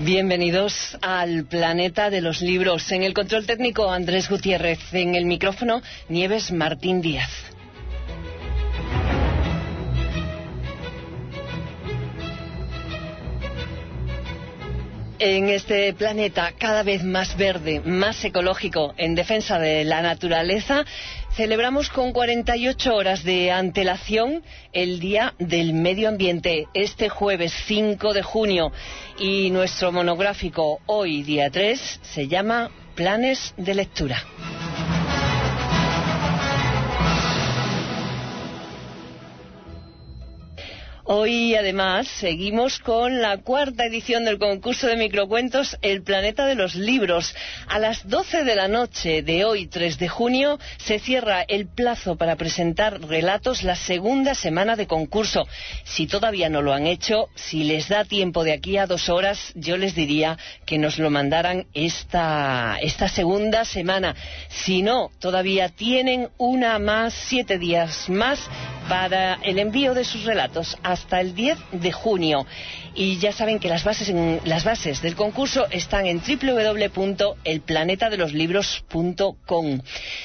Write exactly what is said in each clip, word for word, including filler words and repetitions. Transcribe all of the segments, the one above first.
Bienvenidos al Planeta de los Libros. En el control técnico, Andrés Gutiérrez. En el micrófono, Nieves Martín Díaz. En este planeta cada vez más verde, más ecológico, en defensa de la naturaleza, celebramos con cuarenta y ocho horas de antelación el Día del Medio Ambiente, este jueves cinco de junio. Y nuestro monográfico hoy, día tres, se llama Planes de Lectura. Hoy, además, seguimos con la cuarta edición del concurso de microcuentos El Planeta de los Libros. A las doce de la noche de hoy, tres de junio, se cierra el plazo para presentar relatos la segunda semana de concurso. Si todavía no lo han hecho, si les da tiempo de aquí a dos horas, yo les diría que nos lo mandaran esta, esta segunda semana. Si no, todavía tienen una más, siete días más para el envío de sus relatos hasta el diez de junio. Y ya saben que las bases, en, las bases del concurso están en doble u doble u doble u punto el planeta de los libros punto com.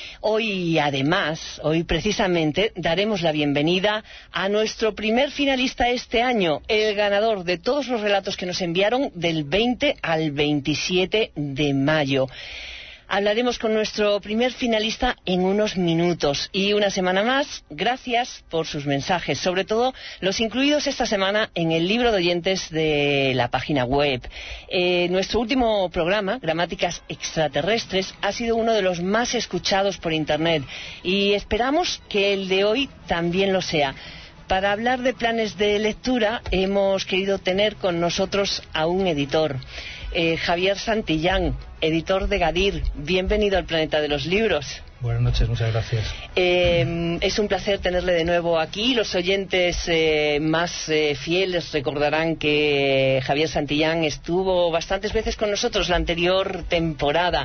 Hoy, además, hoy precisamente, daremos la bienvenida a nuestro primer finalista este año, el ganador de todos los relatos que nos enviaron del veinte al veintisiete de mayo. Hablaremos con nuestro primer finalista en unos minutos. Y una semana más, gracias por sus mensajes, sobre todo los incluidos esta semana en el libro de oyentes de la página web. Eh, nuestro último programa, Gramáticas Extraterrestres, ha sido uno de los más escuchados por Internet y esperamos que el de hoy también lo sea. Para hablar de planes de lectura hemos querido tener con nosotros a un editor. Eh, Javier Santillán, editor de Gadir. Bienvenido al Planeta de los Libros. Buenas noches, muchas gracias. Eh, es un placer tenerle de nuevo aquí. Los oyentes eh, más eh, fieles recordarán que Javier Santillán estuvo bastantes veces con nosotros la anterior temporada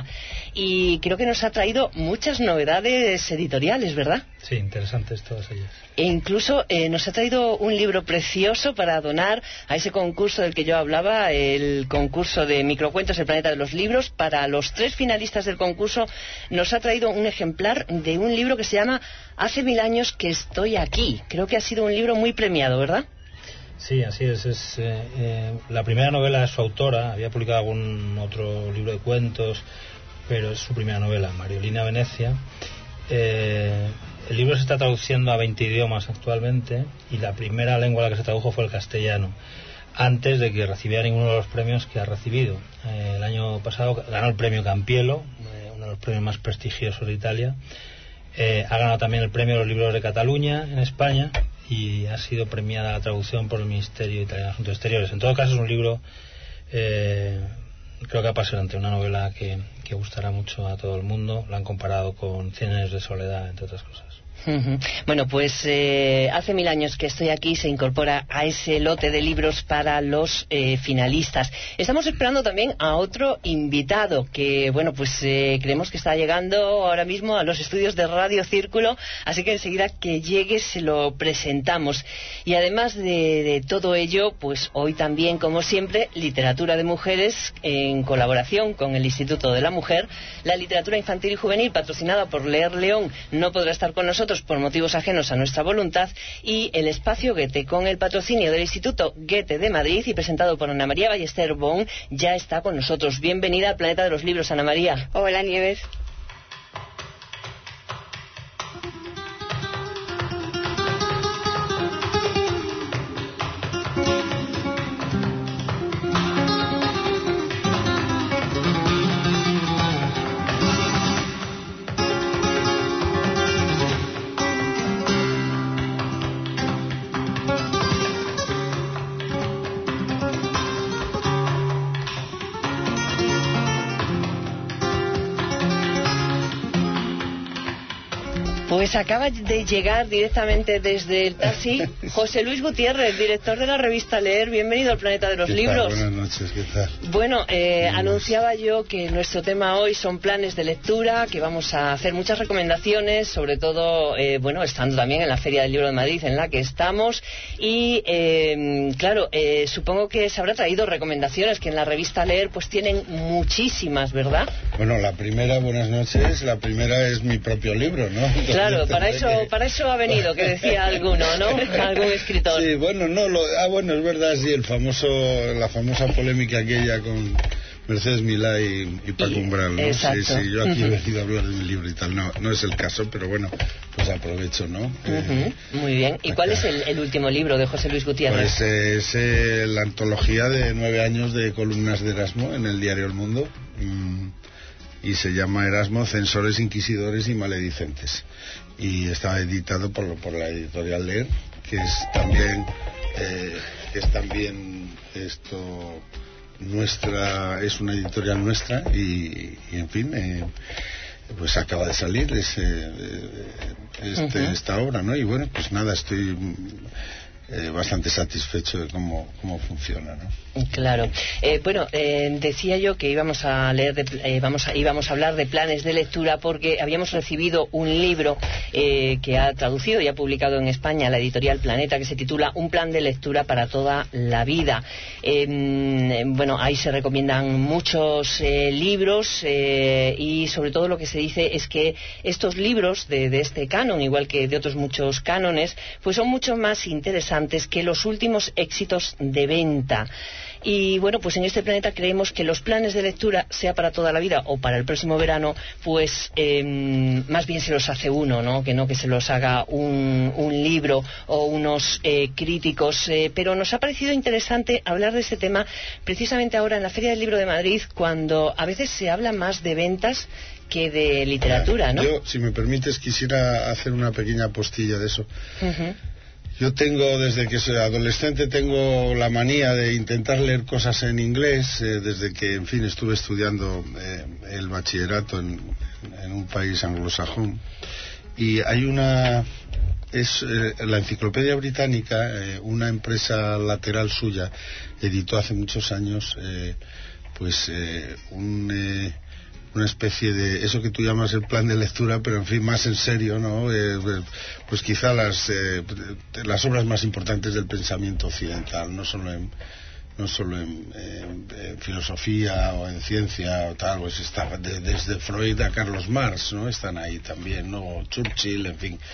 y creo que nos ha traído muchas novedades editoriales, ¿verdad? Sí, interesantes todas ellas. E incluso eh, nos ha traído un libro precioso para donar a ese concurso del que yo hablaba, el concurso de microcuentos El Planeta de los Libros. Para los tres finalistas del concurso nos ha traído un ejemplar de un libro que se llama Hace mil años que estoy aquí. Creo que ha sido un libro muy premiado, ¿verdad? Sí, así es. Es eh, eh, la primera novela de su autora. Había publicado algún otro libro de cuentos, pero es su primera novela, Mariolina Venecia. Eh, el libro se está traduciendo a veinte idiomas actualmente y la primera lengua a la que se tradujo fue el castellano, antes de que recibiera ninguno de los premios que ha recibido. Eh, el año pasado ganó el premio Campiello, eh, uno de los premios más prestigiosos de Italia. Eh, ha ganado también el premio de los libros de Cataluña en España y ha sido premiada la traducción por el Ministerio Italiano de Asuntos Exteriores. En todo caso es un libro eh, creo que apasionante, una novela que, que gustará mucho a todo el mundo. La han comparado con Cien años de soledad, entre otras cosas. Bueno, pues eh, hace mil años que estoy aquí, se incorpora a ese lote de libros para los eh, finalistas. Estamos esperando también a otro invitado que, bueno, pues eh, creemos que está llegando ahora mismo a los estudios de Radio Círculo, así que enseguida que llegue se lo presentamos. Y además de, de todo ello, pues hoy también, como siempre, literatura de mujeres en colaboración con el Instituto de la Mujer. La literatura infantil y juvenil, patrocinada por Leer León, no podrá estar con nosotros por motivos ajenos a nuestra voluntad, y el espacio Goethe, con el patrocinio del Instituto Goethe de Madrid y presentado por Ana María Ballester Bon, ya está con nosotros. Bienvenida al Planeta de los Libros, Ana María. Hola, Nieves. Pues acaba de llegar directamente desde el taxi José Luis Gutiérrez, director de la revista Leer. Bienvenido al Planeta de los ¿Qué Libros. tal? Buenas noches, ¿qué tal? Bueno, eh, anunciaba yo que nuestro tema hoy son planes de lectura, que vamos a hacer muchas recomendaciones, sobre todo, eh, bueno, estando también en la Feria del Libro de Madrid, en la que estamos. Y, eh, claro, eh, supongo que se habrá traído recomendaciones, que en la revista Leer pues tienen muchísimas, ¿verdad? Bueno, la primera, buenas noches, la primera es mi propio libro, ¿no? Entonces, claro, para eso, que... para eso ha venido, que decía alguno, ¿no? Algún escritor. Sí, bueno, no, lo, ah, bueno, es verdad, sí, el famoso, la famosa polémica aquella con Mercedes Milá y, y Paco Umbral, ¿no? Exacto. Sí, sí, yo aquí he venido a hablar de mi libro y tal, no, no es el caso, pero bueno, pues aprovecho, ¿no? Uh-huh. Eh, Muy bien, ¿y acá. cuál es el, el último libro de José Luis Gutiérrez? Pues eh, es eh, la antología de nueve años de columnas de Erasmo en el diario El Mundo, mm, y se llama Erasmo, Censores, Inquisidores y Maledicentes, y está editado por, por la editorial Leer, que es también eh, que es también esto nuestra, es una editorial nuestra, y, y en fin, eh, pues acaba de salir ese, este, uh-huh. esta obra, ¿no? Y bueno, pues nada, estoy eh, bastante satisfecho de cómo, cómo funciona, ¿no? Claro. Eh, bueno, eh, decía yo que íbamos a leer, de, eh, vamos a, íbamos a hablar de planes de lectura, porque habíamos recibido un libro eh, que ha traducido y ha publicado en España la editorial Planeta, que se titula Un plan de lectura para toda la vida. Eh, bueno, ahí se recomiendan muchos eh, libros eh, y sobre todo lo que se dice es que estos libros de, de este canon, igual que de otros muchos cánones, pues son mucho más interesantes que los últimos éxitos de venta. Y bueno, pues en este planeta creemos que los planes de lectura, sea para toda la vida o para el próximo verano, pues eh, más bien se los hace uno, ¿no? Que no que se los haga un, un libro o unos eh, críticos. Eh, pero nos ha parecido interesante hablar de este tema precisamente ahora en la Feria del Libro de Madrid, cuando a veces se habla más de ventas que de literatura, ¿no? Yo, si me permites, quisiera hacer una pequeña postilla de eso. Uh-huh. Yo tengo, desde que soy adolescente, tengo la manía de intentar leer cosas en inglés, eh, desde que, en fin, estuve estudiando eh, el bachillerato en, en un país anglosajón. Y hay una, es eh, la Enciclopedia Británica, eh, una empresa lateral suya, editó hace muchos años, eh, pues, eh, un... Eh, una especie de eso que tú llamas el plan de lectura, pero en fin, más en serio, ¿no? Eh, pues quizá las eh, las obras más importantes del pensamiento occidental, no solo en no solo en, en, en filosofía o en ciencia o tal, pues está de, desde Freud a Carlos Marx, ¿no? Están ahí también, ¿no? O Churchill, en fin.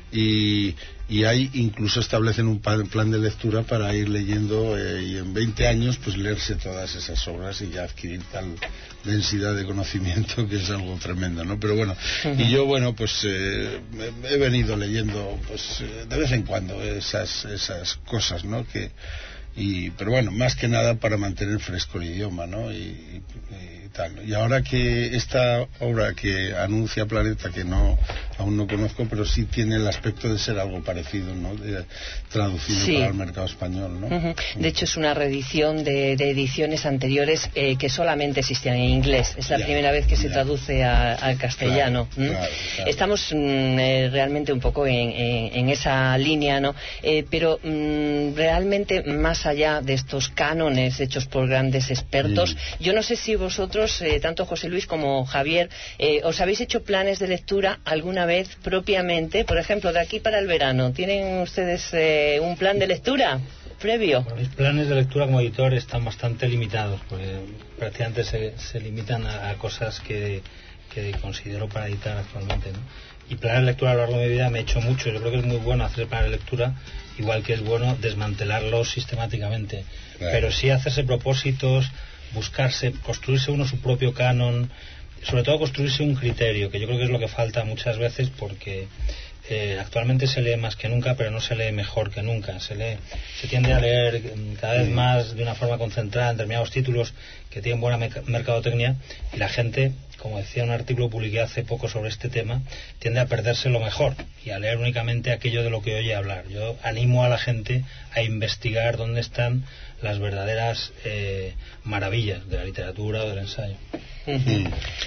Y, y ahí incluso establecen un plan de lectura para ir leyendo eh, y en veinte años pues leerse todas esas obras y ya adquirir tal densidad de conocimiento que es algo tremendo, ¿no? Pero bueno, uh-huh. y yo bueno pues eh, he venido leyendo pues de vez en cuando esas esas cosas, ¿no? Que y pero bueno, más que nada para mantener fresco el idioma, ¿no? Y, y, y tal. Y ahora que esta obra que anuncia Planeta, que no aún no conozco, pero sí tiene el aspecto de ser algo parecido, ¿no? De, traducido sí. para el mercado español, ¿no? Uh-huh. De hecho es una reedición de, de ediciones anteriores eh, que solamente existían en inglés. Es la ya, primera vez que ya. se traduce al castellano. Claro, ¿Mm? claro, claro. Estamos mm, eh, realmente un poco en, en, en esa línea, ¿no? Eh, pero mm, realmente más allá de estos cánones hechos por grandes expertos, sí. yo no sé si vosotros, eh, tanto José Luis como Javier, eh, os habéis hecho planes de lectura alguna vez propiamente, por ejemplo, de aquí para el verano. ¿Tienen ustedes eh, un plan de lectura previo? Bueno, mis planes de lectura como editor están bastante limitados, porque prácticamente se, se limitan a, a cosas que, que considero para editar actualmente, ¿no? Y planes de lectura a lo largo de mi vida me he hecho mucho. Yo creo que es muy bueno hacer planes de lectura, igual que es bueno desmantelarlos sistemáticamente. Claro. Pero sí hacerse propósitos, buscarse, construirse uno su propio canon, sobre todo construirse un criterio, que yo creo que es lo que falta muchas veces, porque eh, actualmente se lee más que nunca, pero no se lee mejor que nunca. Se lee, se tiende a leer cada vez más de una forma concentrada en determinados títulos que tienen buena me- mercadotecnia, y la gente, como decía un artículo que publiqué hace poco sobre este tema, tiende a perderse lo mejor y a leer únicamente aquello de lo que oye hablar. Yo animo a la gente a investigar dónde están las verdaderas eh, maravillas de la literatura o del ensayo. Uh-huh.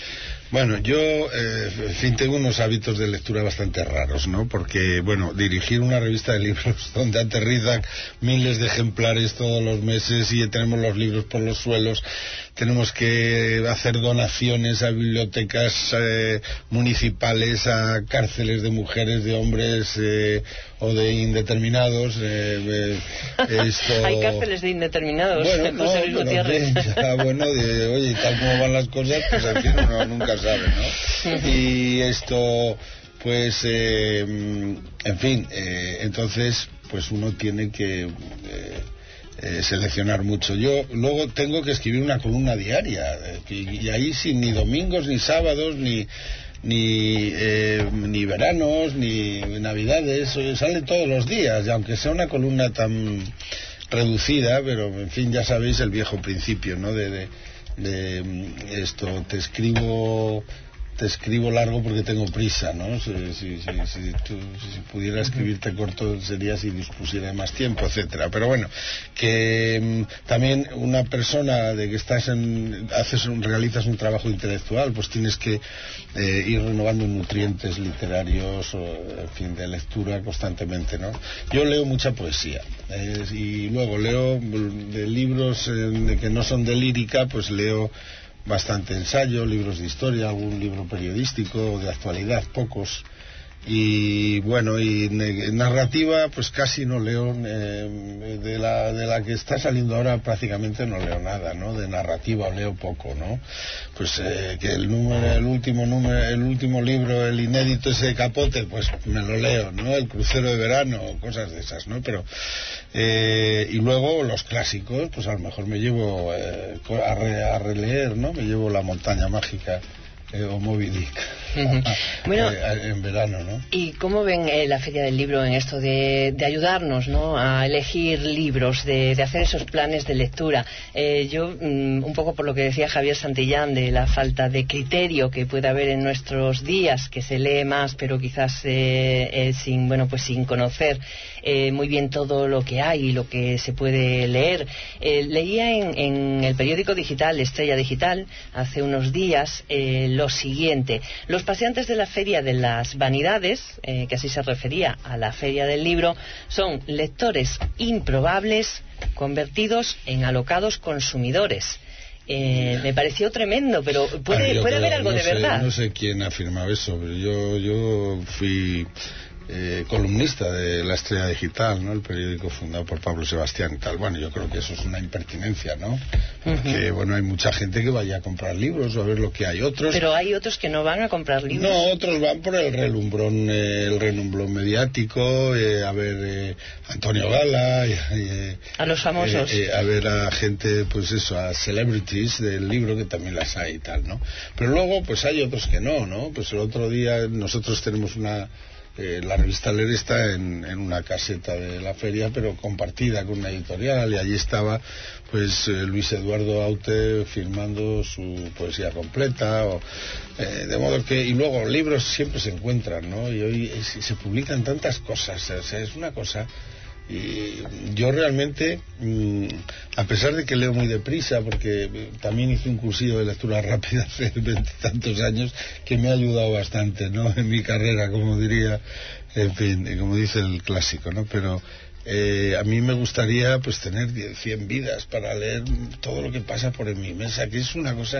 Bueno, yo, eh, en fin, tengo unos hábitos de lectura bastante raros, ¿no? Porque, bueno, dirigir una revista de libros donde aterrizan miles de ejemplares todos los meses y tenemos los libros por los suelos, tenemos que hacer donaciones a bibliotecas eh, municipales, a cárceles de mujeres, de hombres eh, o de indeterminados. Eh, eh, esto... Hay cárceles de indeterminados. Bueno, no, José Luis Gutiérrez. Ya, bueno, de, oye, y tal como van las cosas, pues en fin, uno nunca sabe, ¿no? Y esto, pues, eh, en fin, eh, entonces, pues uno tiene que eh, eh, seleccionar mucho. Yo luego tengo que escribir una columna diaria, eh, y, y ahí sin ni domingos, ni sábados, ni ni eh, ni veranos, ni navidades, sale todos los días, y aunque sea una columna tan reducida, pero en fin, ya sabéis el viejo principio, ¿no? De, de, de esto, te escribo te escribo largo porque tengo prisa, ¿no? Si, si, si, si, tú, si pudiera escribirte corto sería si dispusiera de más tiempo, etcétera. Pero bueno, que mm, también una persona de que estás en, haces un, realizas un trabajo intelectual, pues tienes que eh, ir renovando nutrientes literarios, o, en fin, de lectura constantemente, ¿no? Yo leo mucha poesía eh, y luego leo de libros eh, que no son de lírica, pues leo bastante ensayo, libros de historia, algún libro periodístico de actualidad, pocos. Y bueno, y narrativa pues casi no leo, eh, de la de la que está saliendo ahora prácticamente no leo nada, ¿no? De narrativa leo poco, ¿no? Pues eh, que el número el último número el último libro, el inédito ese de Capote, pues me lo leo, ¿no? El crucero de verano, cosas de esas, ¿no? Pero eh, y luego los clásicos, pues a lo mejor me llevo eh, a, re, a releer, ¿no? Me llevo La montaña mágica eh, o Moby Dick. Uh-huh. Bueno, eh, en verano, ¿no? ¿Y cómo ven eh, la Feria del Libro en esto de, de ayudarnos, ¿no?, a elegir libros, de, de hacer esos planes de lectura? Eh, yo, mm, un poco por lo que decía Javier Santillán, de la falta de criterio que puede haber en nuestros días, que se lee más, pero quizás eh, eh, sin, bueno, pues sin conocer eh, muy bien todo lo que hay y lo que se puede leer. Eh, leía en, en el periódico digital, Estrella Digital, hace unos días, eh, lo siguiente: los paseantes de la Feria de las Vanidades, eh, que así se refería a la Feria del Libro, son lectores improbables convertidos en alocados consumidores. Eh, me pareció tremendo, pero puede, bueno, puede creo, haber algo no de sé, verdad. No sé quién ha afirmado eso, pero yo, yo fui eh, columnista de La Estrella Digital, ¿no? El periódico fundado por Pablo Sebastián y tal. Bueno, yo creo que eso es una impertinencia, ¿no? Porque, uh-huh. bueno, hay mucha gente que vaya a comprar libros o a ver lo que hay. Otros... Pero hay otros que no van a comprar libros. No, otros van por el relumbrón, eh, el relumbrón mediático, eh, a ver eh, Antonio Gala, eh, a los famosos. Eh, eh, a ver a gente, pues eso, a celebrities del libro, que también las hay y tal, ¿no? Pero luego, pues hay otros que no, ¿no? Pues el otro día nosotros tenemos una... Eh, la revista Leer está en, en una caseta de la feria, pero compartida con una editorial, y allí estaba pues eh, Luis Eduardo Aute firmando su poesía completa, o, eh, de modo que, y luego libros siempre se encuentran, ¿no? Y hoy es, se publican tantas cosas, o sea, es una cosa. Y yo realmente, mmm, a pesar de que leo muy deprisa, porque también hice un cursillo de lectura rápida hace veintitantos años, que me ha ayudado bastante, ¿no?, en mi carrera, como diría, en fin, como dice el clásico, ¿no? Pero eh, a mí me gustaría pues tener cien vidas para leer todo lo que pasa por en mi mesa, que es una cosa...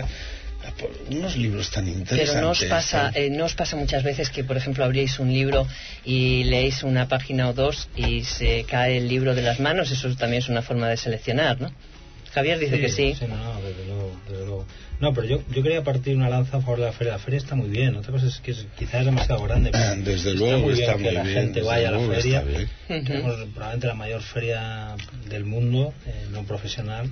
unos libros tan interesantes. Pero no os pasa, eh, no os pasa muchas veces que, por ejemplo, abríais un libro y leéis una página o dos y se cae el libro de las manos. Eso también es una forma de seleccionar, ¿no? Javier dice sí, que sí. Sí, no, desde luego, desde luego. No, pero yo, yo quería partir una lanza a favor de la feria. La feria está muy bien. Otra cosa es que es, quizás es demasiado grande. Pero desde está luego muy está bien muy que la bien, gente vaya a la feria. Uh-huh. Tenemos probablemente la mayor feria del mundo, eh, no profesional.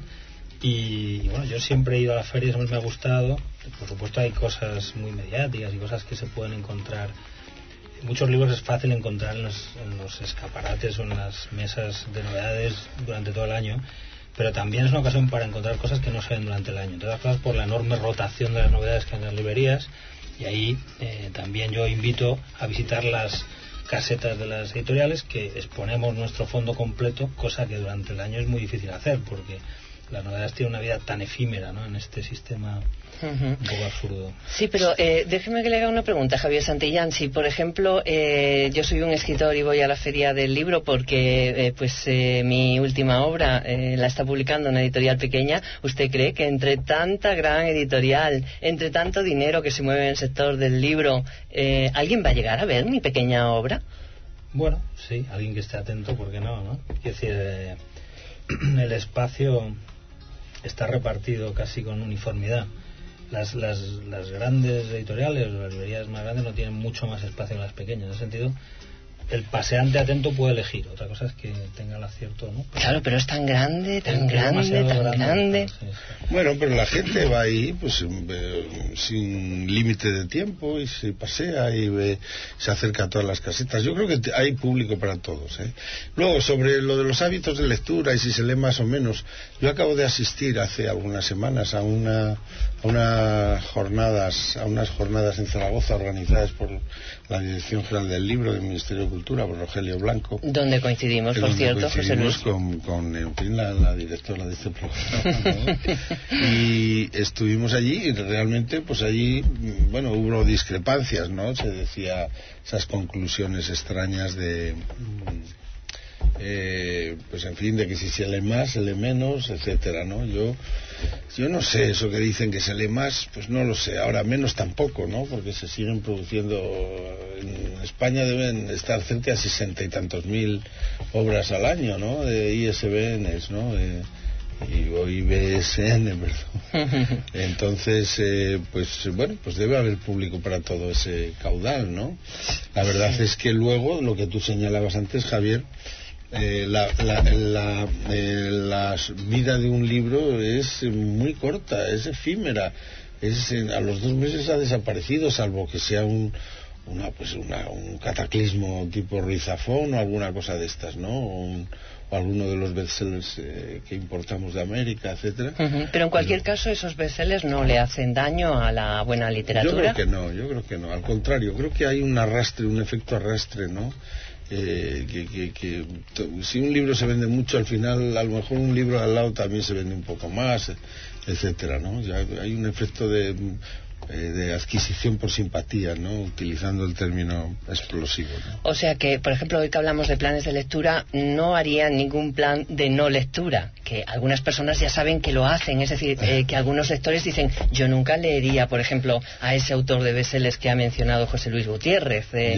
Y, y bueno, yo siempre he ido a la feria, siempre me ha gustado. Por supuesto hay cosas muy mediáticas y cosas que se pueden encontrar. Muchos libros es fácil encontrar en los, en los escaparates o en las mesas de novedades durante todo el año, pero también es una ocasión para encontrar cosas que no se ven durante el año. Entre otras cosas por la enorme rotación de las novedades que hay en las librerías, y ahí eh, también yo invito a visitar las casetas de las editoriales, que exponemos nuestro fondo completo, cosa que durante el año es muy difícil hacer, porque las novedades tienen una vida tan efímera, ¿no?, en este sistema uh-huh. un poco absurdo. Sí, pero eh, déjeme que le haga una pregunta, Javier Santillán. Si, por ejemplo, eh, yo soy un escritor y voy a la Feria del Libro porque eh, pues eh, mi última obra eh, la está publicando una editorial pequeña, ¿usted cree que entre tanta gran editorial, entre tanto dinero que se mueve en el sector del libro, eh, alguien va a llegar a ver mi pequeña obra? Bueno, sí, alguien que esté atento, ¿por qué no? ¿no? Quiero decir, eh, el espacio está repartido casi con uniformidad. Las, las, las grandes editoriales, las librerías más grandes no tienen mucho más espacio que las pequeñas. En ese sentido, el paseante atento puede elegir. Otra cosa es que tenga el acierto, ¿no? Pero claro, pero es tan grande, tan grande, tan grande. grande. Sí, sí. Bueno, pero la gente va ahí pues eh, sin límite de tiempo y se pasea y ve, se acerca a todas las casetas. Yo creo que hay público para todos, ¿eh? Luego, sobre lo de los hábitos de lectura y si se lee más o menos, yo acabo de asistir hace algunas semanas a una a unas jornadas a unas jornadas en Zaragoza organizadas por la Dirección General del Libro del Ministerio de Cultura, por Rogelio Blanco. Donde coincidimos, por cierto, José Luis. Con, con en fin, la, la directora de este programa, ¿no? Y estuvimos allí y realmente, pues allí, bueno, hubo discrepancias, ¿no? Se decía esas conclusiones extrañas de... Eh, pues en fin, de que si se lee más, se lee menos, etcétera, ¿no? Yo yo no sé, eso que dicen que se lee más, pues no lo sé. Ahora menos tampoco, ¿no? Porque se siguen produciendo, en España deben estar cerca de sesenta y tantos mil obras al año, ¿no? De I S B Ns, ¿no? De, y, o I B S N, perdón. Entonces, eh, pues bueno, pues debe haber público para todo ese caudal, ¿no? La verdad sí. Es que luego, lo que tú señalabas antes, Javier, Eh, la, la, la, eh, la vida de un libro es muy corta, es efímera, es, a los dos meses ha desaparecido, salvo que sea un una pues una, un cataclismo tipo Ruiz Zafón o alguna cosa de estas, ¿no? O, un, o alguno de los bestsellers eh, que importamos de América, etcétera. Uh-huh. Pero en cualquier Pero, caso esos bestsellers no le hacen daño a la buena literatura. Yo creo que no, yo creo que no, al contrario, creo que hay un arrastre, un efecto arrastre, ¿no? Eh, que, que, que to, si un libro se vende mucho, al final a lo mejor un libro al lado también se vende un poco más, etcétera, ¿no? Ya hay un efecto de, eh, de adquisición por simpatía, ¿no? Utilizando el término explosivo, ¿no? O sea que, por ejemplo, hoy que hablamos de planes de lectura, no harían ningún plan de no lectura, que algunas personas ya saben que lo hacen, es decir, eh, que algunos lectores dicen, yo nunca leería, por ejemplo, a ese autor de bestsellers que ha mencionado José Luis Gutiérrez, eh,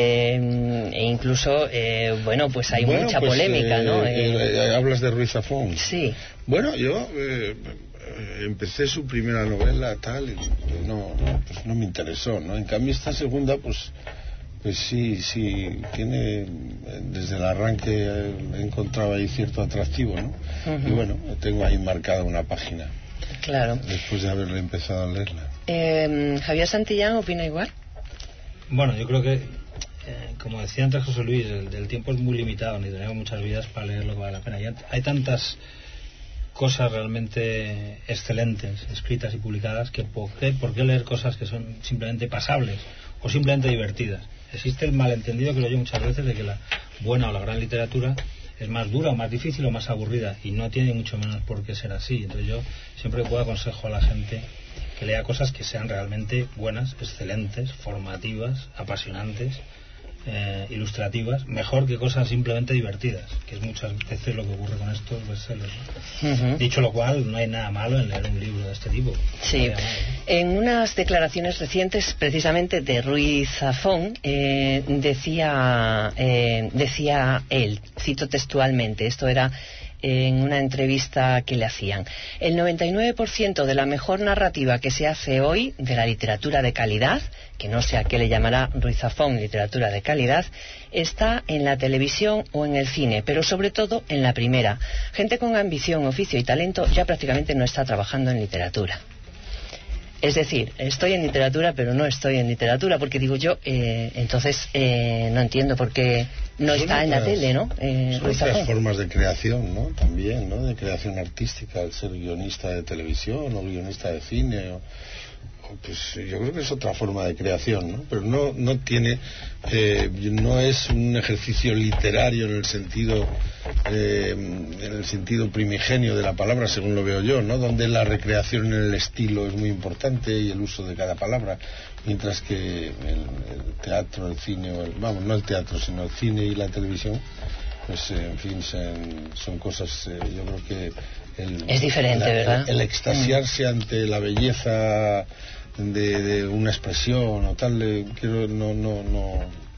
eh, e incluso, eh, bueno, pues hay bueno, mucha pues, polémica, eh, ¿no? Eh, eh, hablas de Ruiz Zafón. Sí. Bueno, yo eh, empecé su primera novela tal y no, no, pues no me interesó, ¿no? En cambio esta segunda, pues pues sí, sí, tiene, desde el arranque he encontrado ahí cierto atractivo, ¿no? Uh-huh. Y bueno, tengo ahí marcada una página. Claro. Después de haberle empezado a leerla. Eh, ¿Javier Santillán opina igual? Bueno, yo creo que, eh, como decía antes José Luis, el, el tiempo es muy limitado, ni tenemos muchas vidas para leer lo que vale la pena. Y hay tantas cosas realmente excelentes escritas y publicadas que ¿por qué, por qué leer cosas que son simplemente pasables o simplemente divertidas? Existe el malentendido, creo yo, muchas veces de que la buena o la gran literatura es más dura o más difícil o más aburrida, y no tiene mucho menos por qué ser así. Entonces yo siempre puedo aconsejo a la gente que lea cosas que sean realmente buenas, excelentes, formativas, apasionantes, Eh, ilustrativas, mejor que cosas simplemente divertidas, que es muchas veces lo que ocurre con estos bestsellers, ¿no? Uh-huh. Dicho lo cual, no hay nada malo en leer un libro de este tipo. Sí. No en unas declaraciones recientes, precisamente de Ruiz Zafón, eh, decía, eh, decía él, cito textualmente, esto era en una entrevista que le hacían: el noventa y nueve por ciento de la mejor narrativa que se hace hoy, de la literatura de calidad, que no sé a qué le llamará Ruiz Zafón literatura de calidad, está en la televisión o en el cine, pero sobre todo en la primera. Gente con ambición, oficio y talento ya prácticamente no está trabajando en literatura. Es decir, estoy en literatura, pero no estoy en literatura, porque digo yo, eh, entonces eh, no entiendo por qué no son está otras, en la tele, ¿no? Eh, son otras formas de creación, ¿no? También, ¿no? De creación artística, el ser guionista de televisión o guionista de cine o, o pues yo creo que es otra forma de creación, ¿no? Pero no, no tiene, eh, no es un ejercicio literario en el sentido, eh, en el sentido primigenio de la palabra, según lo veo yo, ¿no? Donde la recreación en el estilo es muy importante y el uso de cada palabra, mientras que el, el teatro, el cine, o el, vamos, no el teatro, sino el cine y la televisión, pues eh, en fin, son, son cosas, eh, yo creo que el, es diferente, la, ¿verdad? El, el extasiarse mm. ante la belleza de, de una expresión o tal, eh, quiero, no, no, no,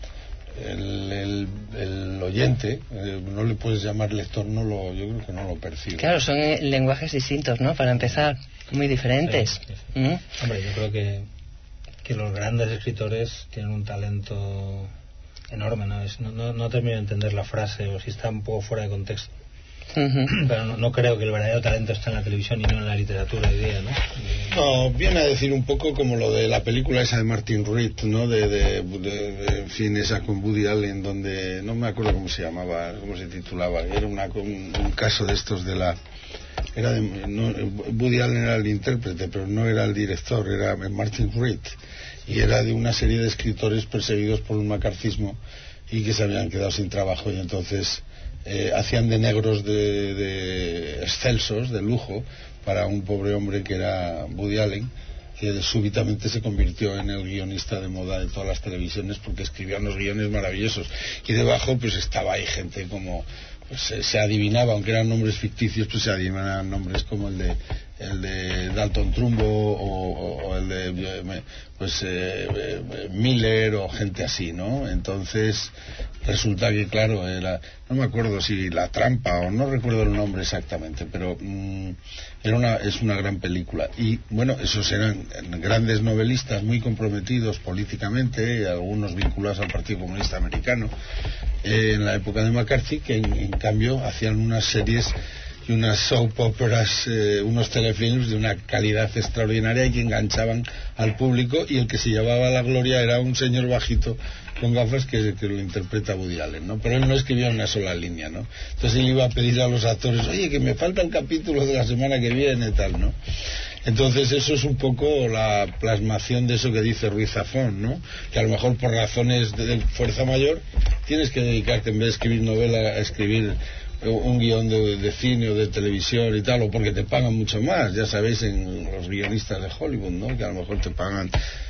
el, el, el oyente, eh, no le puedes llamar lector, no lo, yo creo que no lo percibe. Claro, son eh, lenguajes distintos, ¿no? Para empezar, muy diferentes. Sí, sí, sí. ¿Mm? Hombre, yo creo que, que los grandes escritores tienen un talento enorme, ¿no? Es, no, no, no termino de entender la frase, o si está un poco fuera de contexto. Uh-huh. Pero no, no creo que el verdadero talento esté en la televisión y no en la literatura hoy día, ¿no? No, viene a decir un poco como lo de la película esa de Martin Reed, ¿no? De, de, de, de en fin, esa con Woody Allen, donde no me acuerdo cómo se llamaba, cómo se titulaba, era una, un, un caso de estos de la... era de, no, Woody Allen era el intérprete, pero no era el director, era Martin Reed, y era de una serie de escritores perseguidos por un macarcismo y que se habían quedado sin trabajo, y entonces eh, hacían de negros de, de excelsos, de lujo, para un pobre hombre que era Woody Allen, que súbitamente se convirtió en el guionista de moda de todas las televisiones porque escribía unos guiones maravillosos, y debajo pues estaba ahí gente como... Pues se, se adivinaba, aunque eran nombres ficticios, pues se adivinaban nombres como el de el de Dalton Trumbo o, o, o el de pues eh, eh, Miller o gente así, ¿no? Entonces resulta que claro, era, no me acuerdo si La Trampa o no recuerdo el nombre exactamente, pero mmm, era una, es una gran película. Y bueno, esos eran grandes novelistas muy comprometidos políticamente, algunos vinculados al Partido Comunista Americano, eh, en la época de McCarthy, que en, en cambio hacían unas series y unas soap operas, eh, unos telefilms de una calidad extraordinaria y que enganchaban al público, y el que se llevaba la gloria era un señor bajito con gafas que, que lo interpreta Woody Allen, ¿no? Pero él no escribía una sola línea, ¿no? Entonces él iba a pedir a los actores, oye, que me falta el capítulo de la semana que viene, tal, ¿no? Entonces eso es un poco la plasmación de eso que dice Ruiz Zafón, ¿no? Que a lo mejor por razones de, de fuerza mayor tienes que dedicarte, en vez de escribir novela, a escribir un guión de, de cine o de televisión y tal, o porque te pagan mucho más, ya sabéis, en los guionistas de Hollywood, ¿no? Que a lo mejor te pagan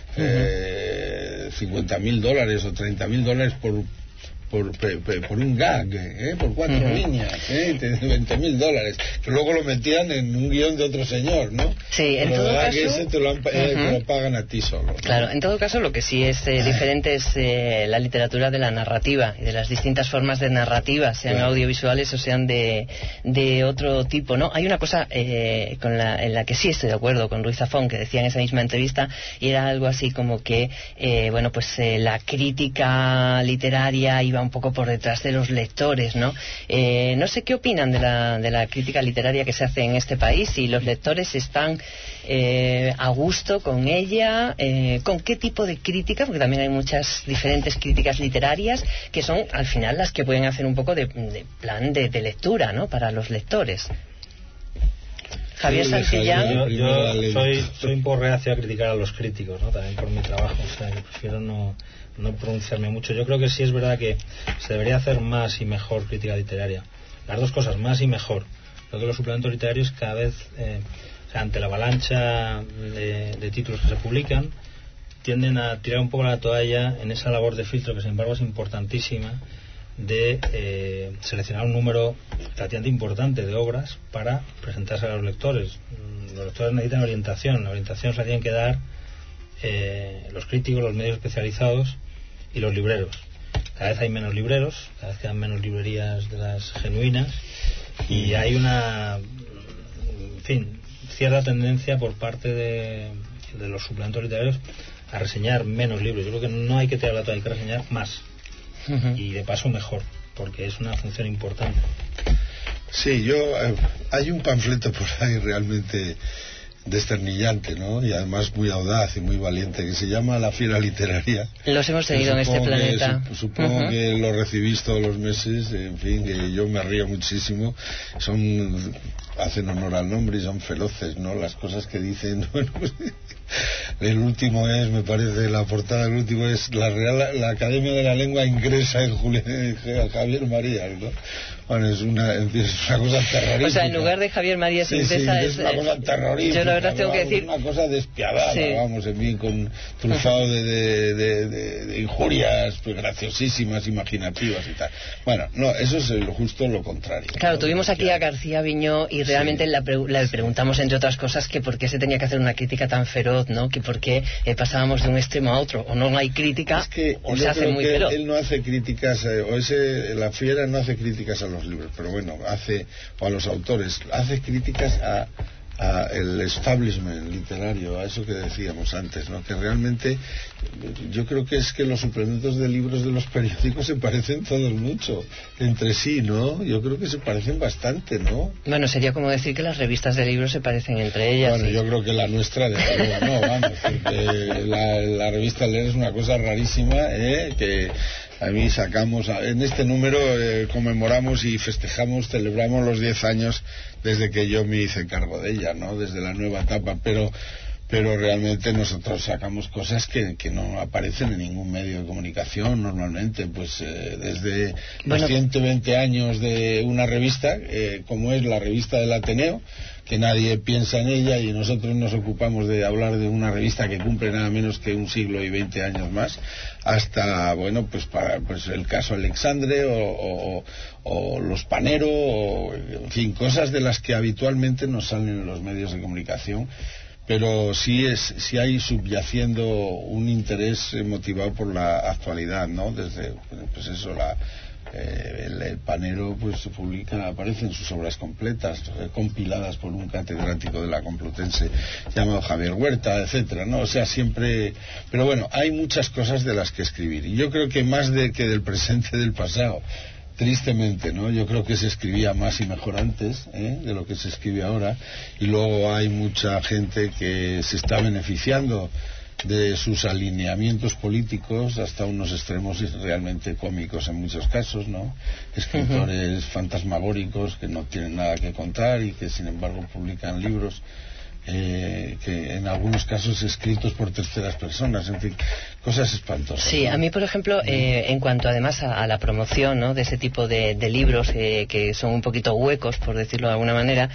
eh, cincuenta mil dólares o treinta mil dólares por por, por, por un gag, ¿eh? Por cuatro uh-huh. líneas, ¿eh? veinte mil dólares, que luego lo metían en un guión de otro señor, ¿no? Sí, en pero todo caso... que ese te lo, han, uh-huh. eh, te lo pagan a ti solo, ¿no? Claro, en todo caso lo que sí es eh, diferente es eh, la literatura de la narrativa y de las distintas formas de narrativa, sean claro. audiovisuales o sean de, de otro tipo, ¿no? Hay una cosa eh, con la, en la que sí estoy de acuerdo con Ruiz Zafón, que decía en esa misma entrevista, y era algo así como que, eh, bueno, pues eh, la crítica literaria iba un poco por detrás de los lectores, ¿no? Eh, no sé qué opinan de la, de la crítica literaria que se hace en este país, si los lectores están eh, a gusto con ella, eh, con qué tipo de crítica, porque también hay muchas diferentes críticas literarias que son al final las que pueden hacer un poco de, de plan de, de lectura, ¿no? Para los lectores. Javier Santillán. Yo, yo soy, soy un poco reacio a criticar a los críticos, ¿no? También por mi trabajo, o sea, que prefiero no, no pronunciarme mucho. Yo creo que sí es verdad que se debería hacer más y mejor crítica literaria. Las dos cosas, más y mejor. Creo que los suplementos literarios cada vez, eh, o sea, ante la avalancha de, de títulos que se publican, tienden a tirar un poco la toalla en esa labor de filtro que sin embargo es importantísima, de eh, seleccionar un número relativamente importante de obras para presentarse a los lectores. Los lectores necesitan orientación, la orientación se la tienen que dar eh, los críticos, los medios especializados y los libreros. Cada vez hay menos libreros, cada vez quedan menos librerías de las genuinas, y hay una, en fin, cierta tendencia por parte de, de los suplementos literarios a reseñar menos libros. Yo creo que no hay que tirar la toalla, hay que reseñar más. Uh-huh. Y de paso mejor, porque es una función importante. Sí, yo eh, hay un panfleto por ahí realmente desternillante, ¿no? Y además muy audaz y muy valiente, que se llama La Fiera Literaria. Los hemos tenido en este planeta. Que, supongo uh-huh. que lo recibís todos los meses, en fin, que yo me río muchísimo. Son, hacen honor al nombre y son feroces, ¿no? Las cosas que dicen, bueno, pues, el último es, me parece, la portada del último es la Real, la Academia de la Lengua ingresa en, Julián, en Javier Marías, ¿no? Bueno, es una, es una cosa terrorífica. O sea, en lugar de Javier Marías sí, ingresa sí, es, es una cosa terrorífica. Yo la verdad tengo que decir... Una cosa despiadada, sí. vamos, en fin, con trufado de, de, de, de, de injurias pues, graciosísimas, imaginativas y tal. Bueno, no, eso es el, justo lo contrario. Claro, ¿no? tuvimos aquí a García Viñó y realmente sí. le la preguntamos, entre otras cosas, que por qué se tenía que hacer una crítica tan feroz, ¿no? Que por qué eh, pasábamos de un extremo a otro, o no hay crítica, es que o se hace muy que feroz. Él no hace críticas, eh, o ese, La Fiera no hace críticas a los libros, pero bueno, hace, o a los autores, hace críticas a, a el establishment literario, a eso que decíamos antes, ¿no? Que realmente yo creo que es que los suplementos de libros de los periódicos se parecen todos mucho entre sí, ¿no? Yo creo que se parecen bastante, ¿no? Bueno, sería como decir que las revistas de libros se parecen entre ellas. Bueno, sí. yo creo que la nuestra de no, vamos, porque la, la revista Leer es una cosa rarísima, ¿eh? Que a mí sacamos, en este número eh, conmemoramos y festejamos, celebramos los diez años desde que yo me hice cargo de ella, ¿no? Desde la nueva etapa, pero pero realmente nosotros sacamos cosas que, que no aparecen en ningún medio de comunicación normalmente, pues eh, desde bueno. los ciento veinte años de una revista, eh, como es la revista del Ateneo, que nadie piensa en ella y nosotros nos ocupamos de hablar de una revista que cumple nada menos que un siglo y veinte años más, hasta, bueno, pues para pues el caso Alexandre o, o, o los Panero, o, en fin, cosas de las que habitualmente nos salen en los medios de comunicación, pero sí es sí hay subyaciendo un interés motivado por la actualidad, ¿no? Desde, pues eso, la Eh, el, el Panero pues se publica, aparecen sus obras completas eh, compiladas por un catedrático de la Complutense llamado Javier Huerta, etcétera, ¿no? O sea, siempre, pero bueno, hay muchas cosas de las que escribir y yo creo que más de que del presente del pasado, tristemente, ¿no? Yo creo que se escribía más y mejor antes, ¿eh? De lo que se escribe ahora, y luego hay mucha gente que se está beneficiando de sus alineamientos políticos hasta unos extremos realmente cómicos en muchos casos, ¿no? Escritores uh-huh. fantasmagóricos que no tienen nada que contar y que sin embargo publican libros eh, que en algunos casos escritos por terceras personas, en fin, cosas espantosas. Sí, ¿no? A mí, por ejemplo, eh, en cuanto además a, a la promoción, ¿no? De ese tipo de, de libros eh, que son un poquito huecos, por decirlo de alguna manera,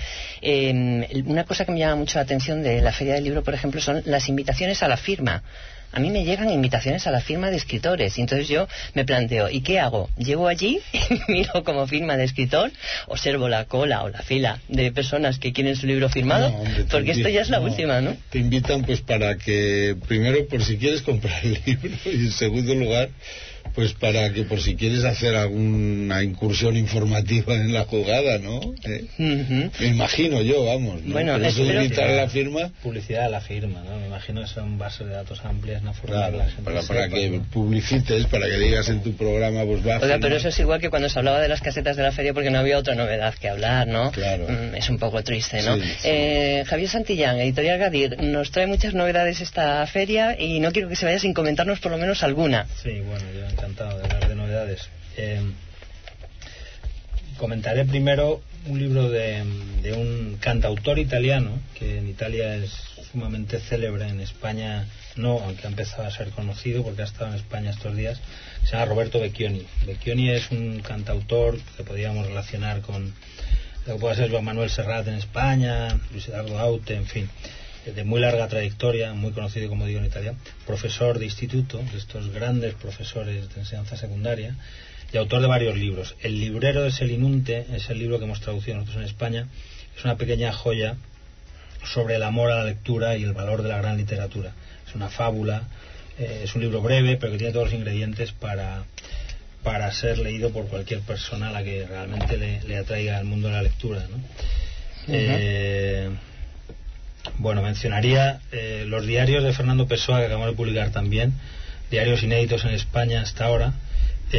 eh, una cosa que me llama mucho la atención de la Feria del Libro, por ejemplo, son las invitaciones a la firma. A mí me llegan invitaciones a la firma de escritores y entonces yo me planteo, ¿y qué hago? ¿Llego allí y miro como firma de escritor? ¿Observo la cola o la fila de personas que quieren su libro firmado? No, hombre, porque esto ya es la no, última, ¿no? Te invitan pues para que, primero por si quieres comprar el libro y en segundo lugar pues para que por si quieres hacer alguna incursión informativa en la jugada, ¿no? ¿Eh? Uh-huh. Me imagino yo, vamos, ¿no? Bueno, pero eso de invitar a la firma, publicidad a la firma, ¿no? Me imagino que son bases de datos amplias, no claro, la gente para, para que ¿no? publicites, para que digas en tu programa, pues va. Oiga, pero eso es igual que cuando se hablaba de las casetas de la feria porque no había otra novedad que hablar, ¿no? Claro. Mm, es un poco triste, ¿no? Sí, sí. Eh, Javier Santillán, Editorial Gadir, nos trae muchas novedades esta feria y no quiero que se vaya sin comentarnos por lo menos alguna. Sí, bueno, yo encantado de hablar de novedades. Eh, comentaré primero un libro de, de un cantautor italiano que en Italia es sumamente célebre, en España no, aunque ha empezado a ser conocido porque ha estado en España estos días. Se llama Roberto Vecchioni. Vecchioni es un cantautor que podríamos relacionar con lo que puede ser Joan Manuel Serrat en España, Luis Eduardo Aute, en fin, de muy larga trayectoria, muy conocido, como digo, en Italia, profesor de instituto, de estos grandes profesores de enseñanza secundaria, y autor de varios libros. El librero de Selinunte es el libro que hemos traducido nosotros en España. Es una pequeña joya sobre el amor a la lectura y el valor de la gran literatura. Es una fábula, eh, es un libro breve, pero que tiene todos los ingredientes para, para ser leído por cualquier persona a la que realmente le, le atraiga al mundo de la lectura, ¿no? Uh-huh. eh, Bueno, mencionaría eh, los diarios de Fernando Pessoa, que acabamos de publicar también, diarios inéditos en España hasta ahora.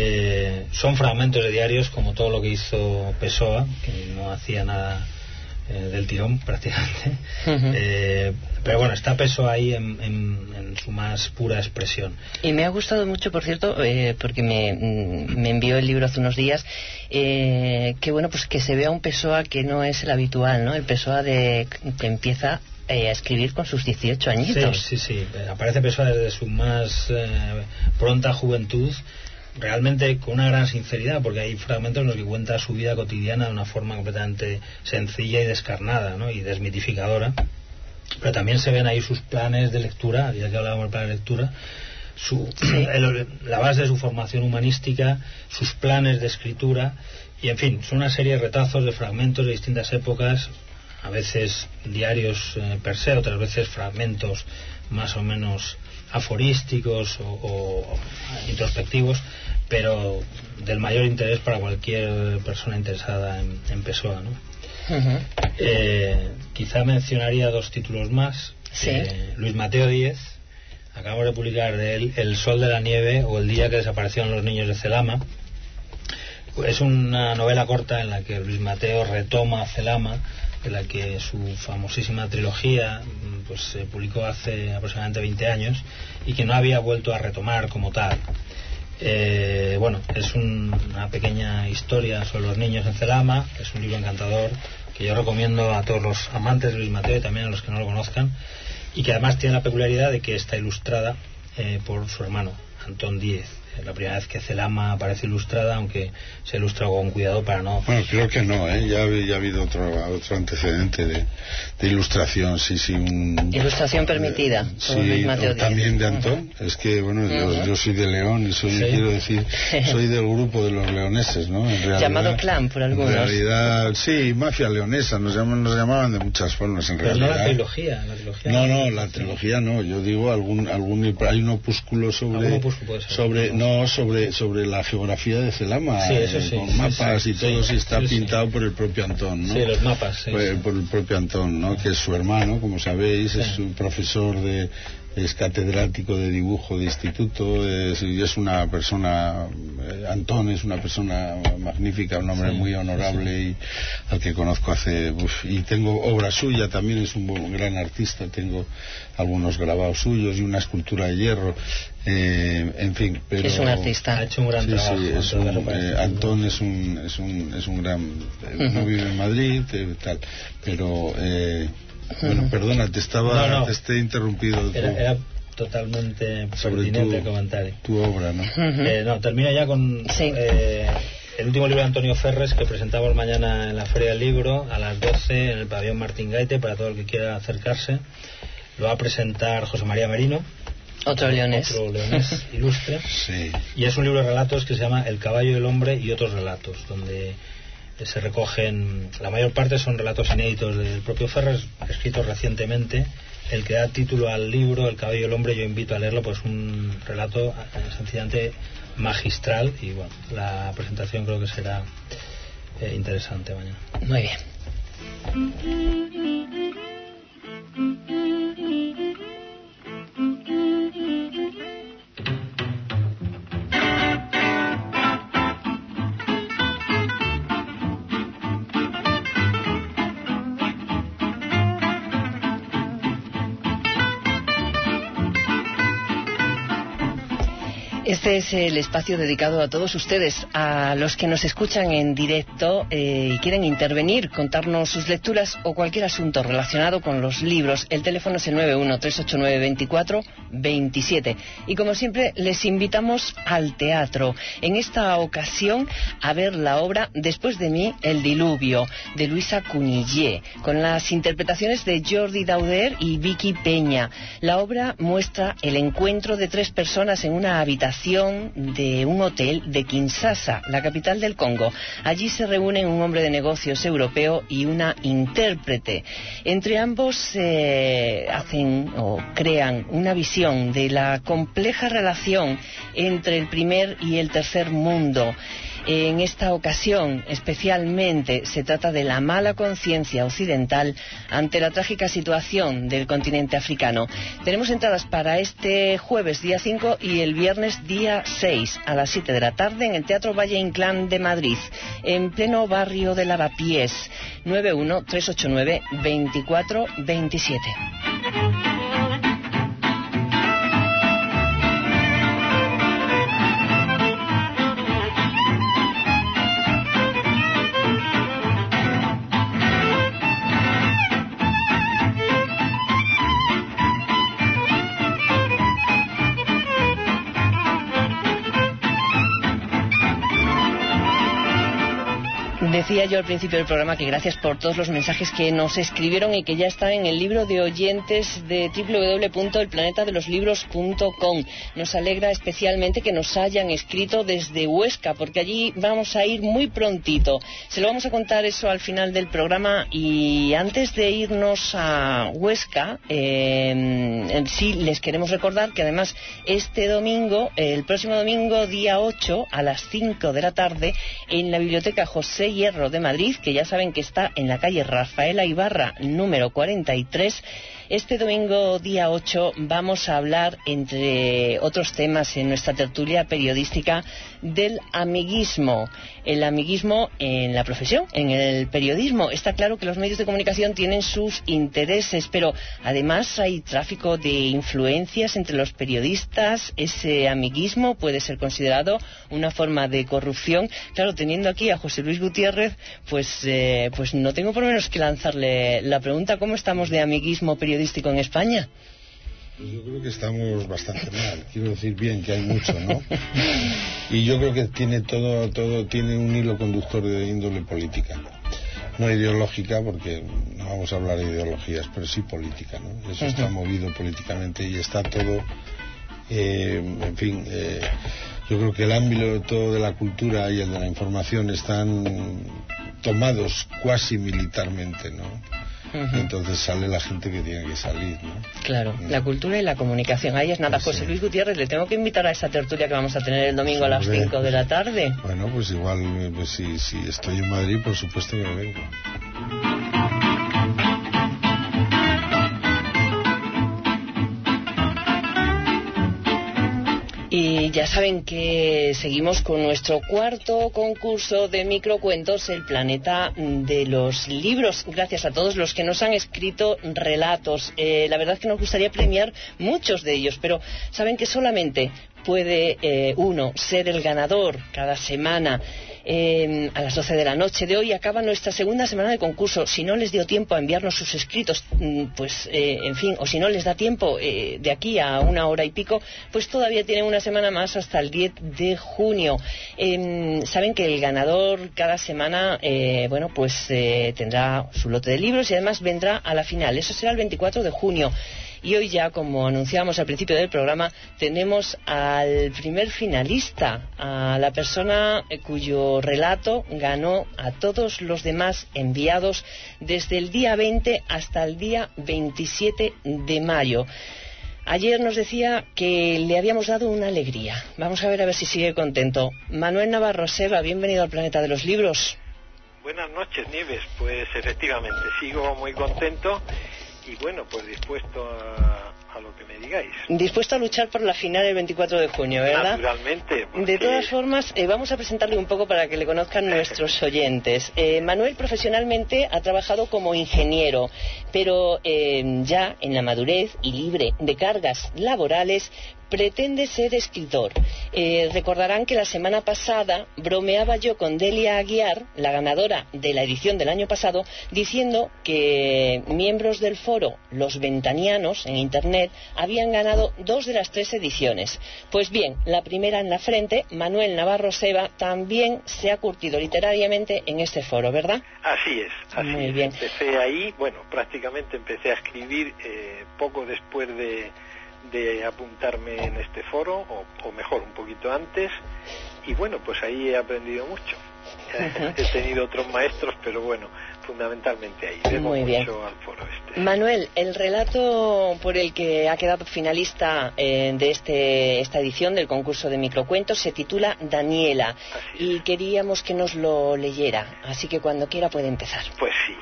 Eh, son fragmentos de diarios, como todo lo que hizo Pessoa, que no hacía nada eh, del tirón prácticamente. Uh-huh. eh, pero bueno, está Pessoa ahí en, en, en su más pura expresión. Y me ha gustado mucho, por cierto, eh, porque me, me envió el libro hace unos días, eh, que bueno, pues que se vea un Pessoa que no es el habitual, ¿no? El Pessoa de que empieza eh, a escribir con sus dieciocho añitos. Sí, sí, sí. Aparece Pessoa desde su más eh, pronta juventud, realmente con una gran sinceridad, porque hay fragmentos en los que cuenta su vida cotidiana de una forma completamente sencilla y descarnada, ¿no? Y desmitificadora. Pero también se ven ahí sus planes de lectura, ya que hablábamos del plan de lectura, su, sí. el, la base de su formación humanística, sus planes de escritura, y en fin, son una serie de retazos de fragmentos de distintas épocas, a veces diarios eh, per se, otras veces fragmentos más o menos aforísticos o, o introspectivos, pero del mayor interés para cualquier persona interesada en, en Pessoa, ¿no? Uh-huh. eh, quizá mencionaría dos títulos más. ¿Sí? eh, Luis Mateo Díez, acabamos de publicar de él El sol de la nieve o El día que desaparecieron los niños de Celama. Es una novela corta en la que Luis Mateo retoma Celama, de la que su famosísima trilogía pues se publicó hace aproximadamente veinte años y que no había vuelto a retomar como tal. Eh, bueno, es un, una pequeña historia sobre los niños en Celama, es un libro encantador que yo recomiendo a todos los amantes de Luis Mateo y también a los que no lo conozcan, y que además tiene la peculiaridad de que está ilustrada eh, por su hermano, Antón Díez. Es la primera vez que Celama aparece ilustrada, aunque se ilustra con cuidado para no... Bueno, creo que no, ¿eh? Ya, ya ha habido otro, otro antecedente de, de ilustración, sí, sí. Un, ilustración permitida. Eh, sí, también de Antón. Uh-huh. Es que, bueno, uh-huh. yo, yo soy de León y soy, sí. quiero decir, soy del grupo de los leoneses, ¿no? En realidad, llamado clan por algunos. En realidad, sí, mafia leonesa, nos, llaman, nos llamaban de muchas formas, en Pero realidad. no la trilogía, la trilogía. No, no, la trilogía no, yo digo algún, algún hay un opúsculo sobre... ¿Algún opúsculo puede ser? Sobre... No, sobre, sobre la geografía de Celama, sí, eso sí, con sí, mapas sí, y todo, sí, y está sí, pintado sí. por el propio Antón, ¿no? Sí, los mapas, sí, por, sí. por el propio Antón, ¿no? Que es su hermano, como sabéis, sí. Es un profesor de... es catedrático de dibujo de instituto, es, y es una persona, eh, Antón es una persona magnífica, un hombre sí, muy honorable sí. y al que conozco hace, uf, y tengo obra suya, también es un buen, gran artista, tengo algunos grabados suyos y una escultura de hierro, eh, en fin, pero es un artista, ha hecho un gran sí, trabajo. Sí, es un, eh, Antón es un, es un, es un gran, eh, uh-huh. no vive en Madrid, eh, tal, pero eh, bueno, perdona, te estaba, no, no. te esté interrumpido. Era, era totalmente pertinente el comentario. Tu obra, ¿no? Uh-huh. Eh, no, termino ya con sí. eh, el último libro de Antonio Ferres que presentamos mañana en la Feria del Libro a las doce en el pabellón Martín Gaite para todo el que quiera acercarse. Lo va a presentar José María Merino. Otro leonés. Otro leonés ilustre. Sí. Y es un libro de relatos que se llama El caballo del hombre y otros relatos, donde se recogen, la mayor parte son relatos inéditos del propio Ferres, escritos recientemente. El que da título al libro, El caballo del hombre, yo invito a leerlo, pues un relato sencillamente magistral, y bueno, la presentación creo que será eh, interesante mañana. Muy bien. Este es el espacio dedicado a todos ustedes, a los que nos escuchan en directo eh, y quieren intervenir, contarnos sus lecturas o cualquier asunto relacionado con los libros. El teléfono es el nueve uno tres ocho nueve veinticuatro veintisiete. Y como siempre, les invitamos al teatro. En esta ocasión, a ver la obra Después de mí, el diluvio, de Luisa Cunillé, con las interpretaciones de Jordi Dauder y Vicky Peña. La obra muestra el encuentro de tres personas en una habitación de un hotel de Kinshasa, la capital del Congo. Allí se reúnen un hombre de negocios europeo y una intérprete. Entre ambos eh, hacen o crean una visión ocasión de la compleja relación entre el primer y el tercer mundo. En esta ocasión, especialmente, se trata de la mala conciencia occidental ante la trágica situación del continente africano. Tenemos entradas para este jueves día cinco y el viernes día seis a las siete de la tarde en el Teatro Valle Inclán de Madrid, en pleno barrio de Lavapiés. nueve uno tres ocho nueve veinticuatro veintisiete. Decía yo al principio del programa que gracias por todos los mensajes que nos escribieron y que ya están en el libro de oyentes de doble u doble u doble u punto el planeta de los libros punto com. Nos alegra especialmente que nos hayan escrito desde Huesca, porque allí vamos a ir muy prontito. Se lo vamos a contar eso al final del programa, y antes de irnos a Huesca, eh, sí les queremos recordar que además este domingo, el próximo domingo día ocho a las cinco de la tarde, en la Biblioteca José Hierro de Madrid, que ya saben que está en la calle Rafaela Ibarra número cuarenta y tres, este domingo día ocho vamos a hablar, entre otros temas en nuestra tertulia periodística, del amiguismo. El amiguismo en la profesión, en el periodismo. Está claro que los medios de comunicación tienen sus intereses, pero además hay tráfico de influencias entre los periodistas. Ese amiguismo puede ser considerado una forma de corrupción. Claro, teniendo aquí a José Luis Gutiérrez, pues, eh, pues no tengo por menos que lanzarle la pregunta: ¿cómo estamos de amiguismo periodístico en España? Pues yo creo que estamos bastante mal. Quiero decir, bien, que hay mucho, ¿no? Y yo creo que tiene todo, todo tiene un hilo conductor de índole política, no ideológica, porque no vamos a hablar de ideologías, pero sí política, ¿no? Eso está movido políticamente y está todo, eh, en fin, eh, yo creo que el ámbito todo de la cultura y el de la información están tomados cuasi militarmente, ¿no? Uh-huh. Entonces sale la gente que tiene que salir, ¿no? Claro, la cultura y la comunicación. Ahí es nada. Pues José Luis Gutiérrez, le tengo que invitar a esa tertulia que vamos a tener el domingo, sí, a las cinco de la tarde. Bueno, pues igual, pues si, si estoy en Madrid, por supuesto que vengo. Y ya saben que seguimos con nuestro cuarto concurso de microcuentos, El planeta de los libros. Gracias a todos los que nos han escrito relatos. Eh, la verdad es que nos gustaría premiar muchos de ellos, pero saben que solamente puede eh, uno ser el ganador cada semana. Eh, a las doce de la noche de hoy acaba nuestra segunda semana de concurso. Si no les dio tiempo a enviarnos sus escritos, pues eh, en fin, o si no les da tiempo eh, de aquí a una hora y pico, pues todavía tienen una semana más hasta el diez de junio. Eh, saben que el ganador cada semana, eh, bueno, pues eh, tendrá su lote de libros y además vendrá a la final. Eso será el veinticuatro de junio. Y hoy ya, como anunciábamos al principio del programa, tenemos al primer finalista, a la persona cuyo relato ganó a todos los demás enviados desde el día veinte hasta el día veintisiete de mayo. Ayer nos decía que le habíamos dado una alegría. Vamos a ver a ver si sigue contento. Manuel Navarro Seba, bienvenido al Planeta de los Libros. Buenas noches, Nieves. Pues efectivamente, sigo muy contento. Y bueno, pues dispuesto a, a lo que me digáis. Dispuesto a luchar por la final el veinticuatro de junio, ¿verdad? Naturalmente. Porque... De todas formas, eh, vamos a presentarle un poco para que le conozcan nuestros oyentes. Eh, Manuel profesionalmente ha trabajado como ingeniero, pero eh, ya en la madurez y libre de cargas laborales, pretende ser escritor. Eh, recordarán que la semana pasada bromeaba yo con Delia Aguiar, la ganadora de la edición del año pasado, diciendo que miembros del foro Los Ventanianos en Internet habían ganado dos de las tres ediciones. Pues bien, la primera en la frente, Manuel Navarro Seba, también se ha curtido literariamente en este foro, ¿verdad? Así es, así Muy es. bien. Empecé ahí, bueno, prácticamente empecé a escribir eh, poco después de... de apuntarme en este foro, o, o mejor, un poquito antes, y bueno, pues ahí he aprendido mucho. Uh-huh. He tenido otros maestros, pero bueno, fundamentalmente ahí. Debo Muy bien. mucho al foro este. Manuel, el relato por el que ha quedado finalista eh, de este, esta edición del concurso de microcuentos se titula Daniela. Y queríamos que nos lo leyera, así que cuando quiera puede empezar. Pues sí.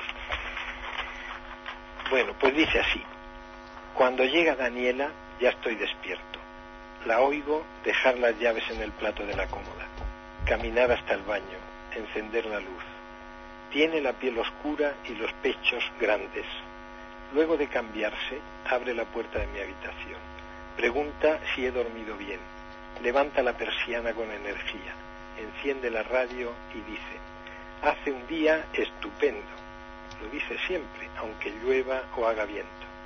Bueno, pues dice así. Cuando llega Daniela, ya estoy despierto. La oigo dejar las llaves en el plato de la cómoda, caminar hasta el baño, encender la luz. Tiene la piel oscura y los pechos grandes. Luego de cambiarse, abre la puerta de mi habitación. Pregunta si he dormido bien. Levanta la persiana con energía. Enciende la radio y dice: hace un día estupendo. Lo dice siempre, aunque llueva o haga viento.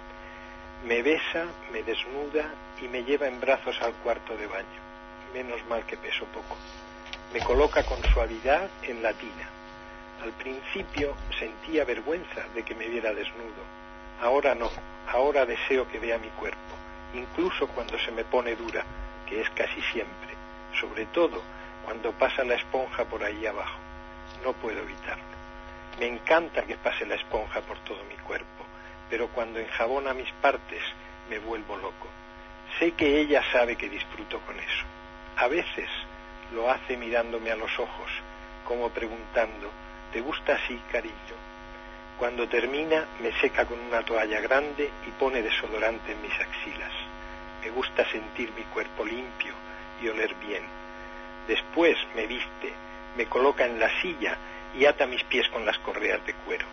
Me besa, me desnuda y me lleva en brazos al cuarto de baño. Menos mal que peso poco. Me coloca con suavidad en la tina. Al principio sentía vergüenza de que me viera desnudo. Ahora no, ahora deseo que vea mi cuerpo, incluso cuando se me pone dura, que es casi siempre, sobre todo cuando pasa la esponja por ahí abajo. No puedo evitarlo. Me encanta que pase la esponja por todo mi cuerpo, pero cuando enjabona mis partes me vuelvo loco. Sé que ella sabe que disfruto con eso. A veces lo hace mirándome a los ojos, como preguntando: ¿te gusta así, cariño? Cuando termina, me seca con una toalla grande y pone desodorante en mis axilas. Me gusta sentir mi cuerpo limpio y oler bien. Después me viste, me coloca en la silla y ata mis pies con las correas de cuero.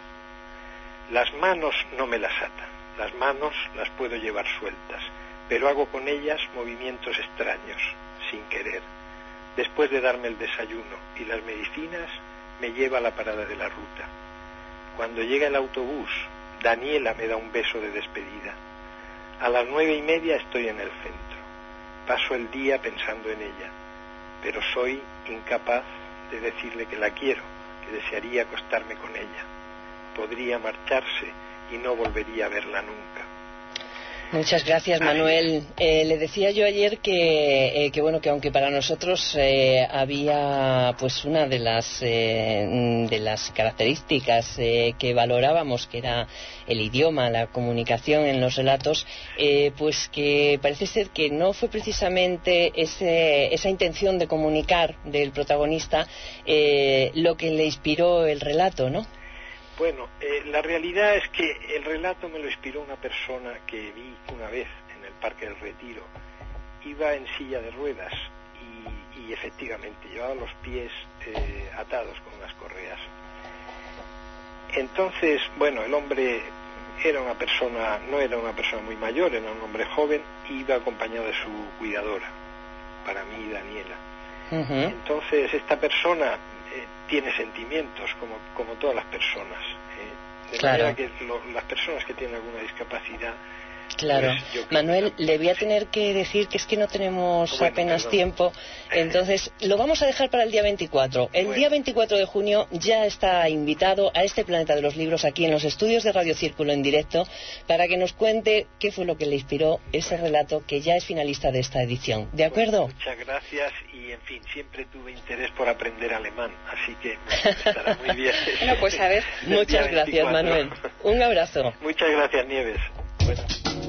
Las manos no me las ata, las manos las puedo llevar sueltas, pero hago con ellas movimientos extraños, sin querer. Después de darme el desayuno y las medicinas, me lleva a la parada de la ruta. Cuando llega el autobús, Daniela me da un beso de despedida. A las nueve y media estoy en el centro. Paso el día pensando en ella, pero soy incapaz de decirle que la quiero, que desearía acostarme con ella. Podría marcharse y no volvería a verla nunca. Muchas gracias, Manuel. Eh, le decía yo ayer que, eh, que bueno, que aunque para nosotros eh, había pues una de las eh, de las características eh, que valorábamos, que era el idioma, la comunicación en los relatos, eh, pues que parece ser que no fue precisamente ese, esa intención de comunicar del protagonista eh, lo que le inspiró el relato, ¿no? Bueno, eh, la realidad es que el relato me lo inspiró una persona que vi una vez en el Parque del Retiro. Iba en silla de ruedas y, y efectivamente llevaba los pies eh, atados con unas correas. Entonces, bueno, el hombre era una persona, no era una persona muy mayor, era un hombre joven, y iba acompañado de su cuidadora, para mí, Daniela. Uh-huh. Entonces, esta persona Eh, tiene sentimientos como, como todas las personas, eh, de claro. manera que lo, las personas que tienen alguna discapacidad. Claro, pues Manuel, le voy a tener que decir que es que no tenemos bueno, apenas perdón. tiempo, entonces lo vamos a dejar para el día veinticuatro. El bueno. día veinticuatro de junio ya está invitado a este Planeta de los Libros aquí en los estudios de Radio Círculo en directo para que nos cuente qué fue lo que le inspiró ese bueno. relato que ya es finalista de esta edición. ¿De acuerdo? Pues muchas gracias y, en fin, siempre tuve interés por aprender alemán, así que estará muy bien. Bueno, pues a ver, muchas gracias, Manuel. Un abrazo. Muchas gracias, Nieves. Bueno.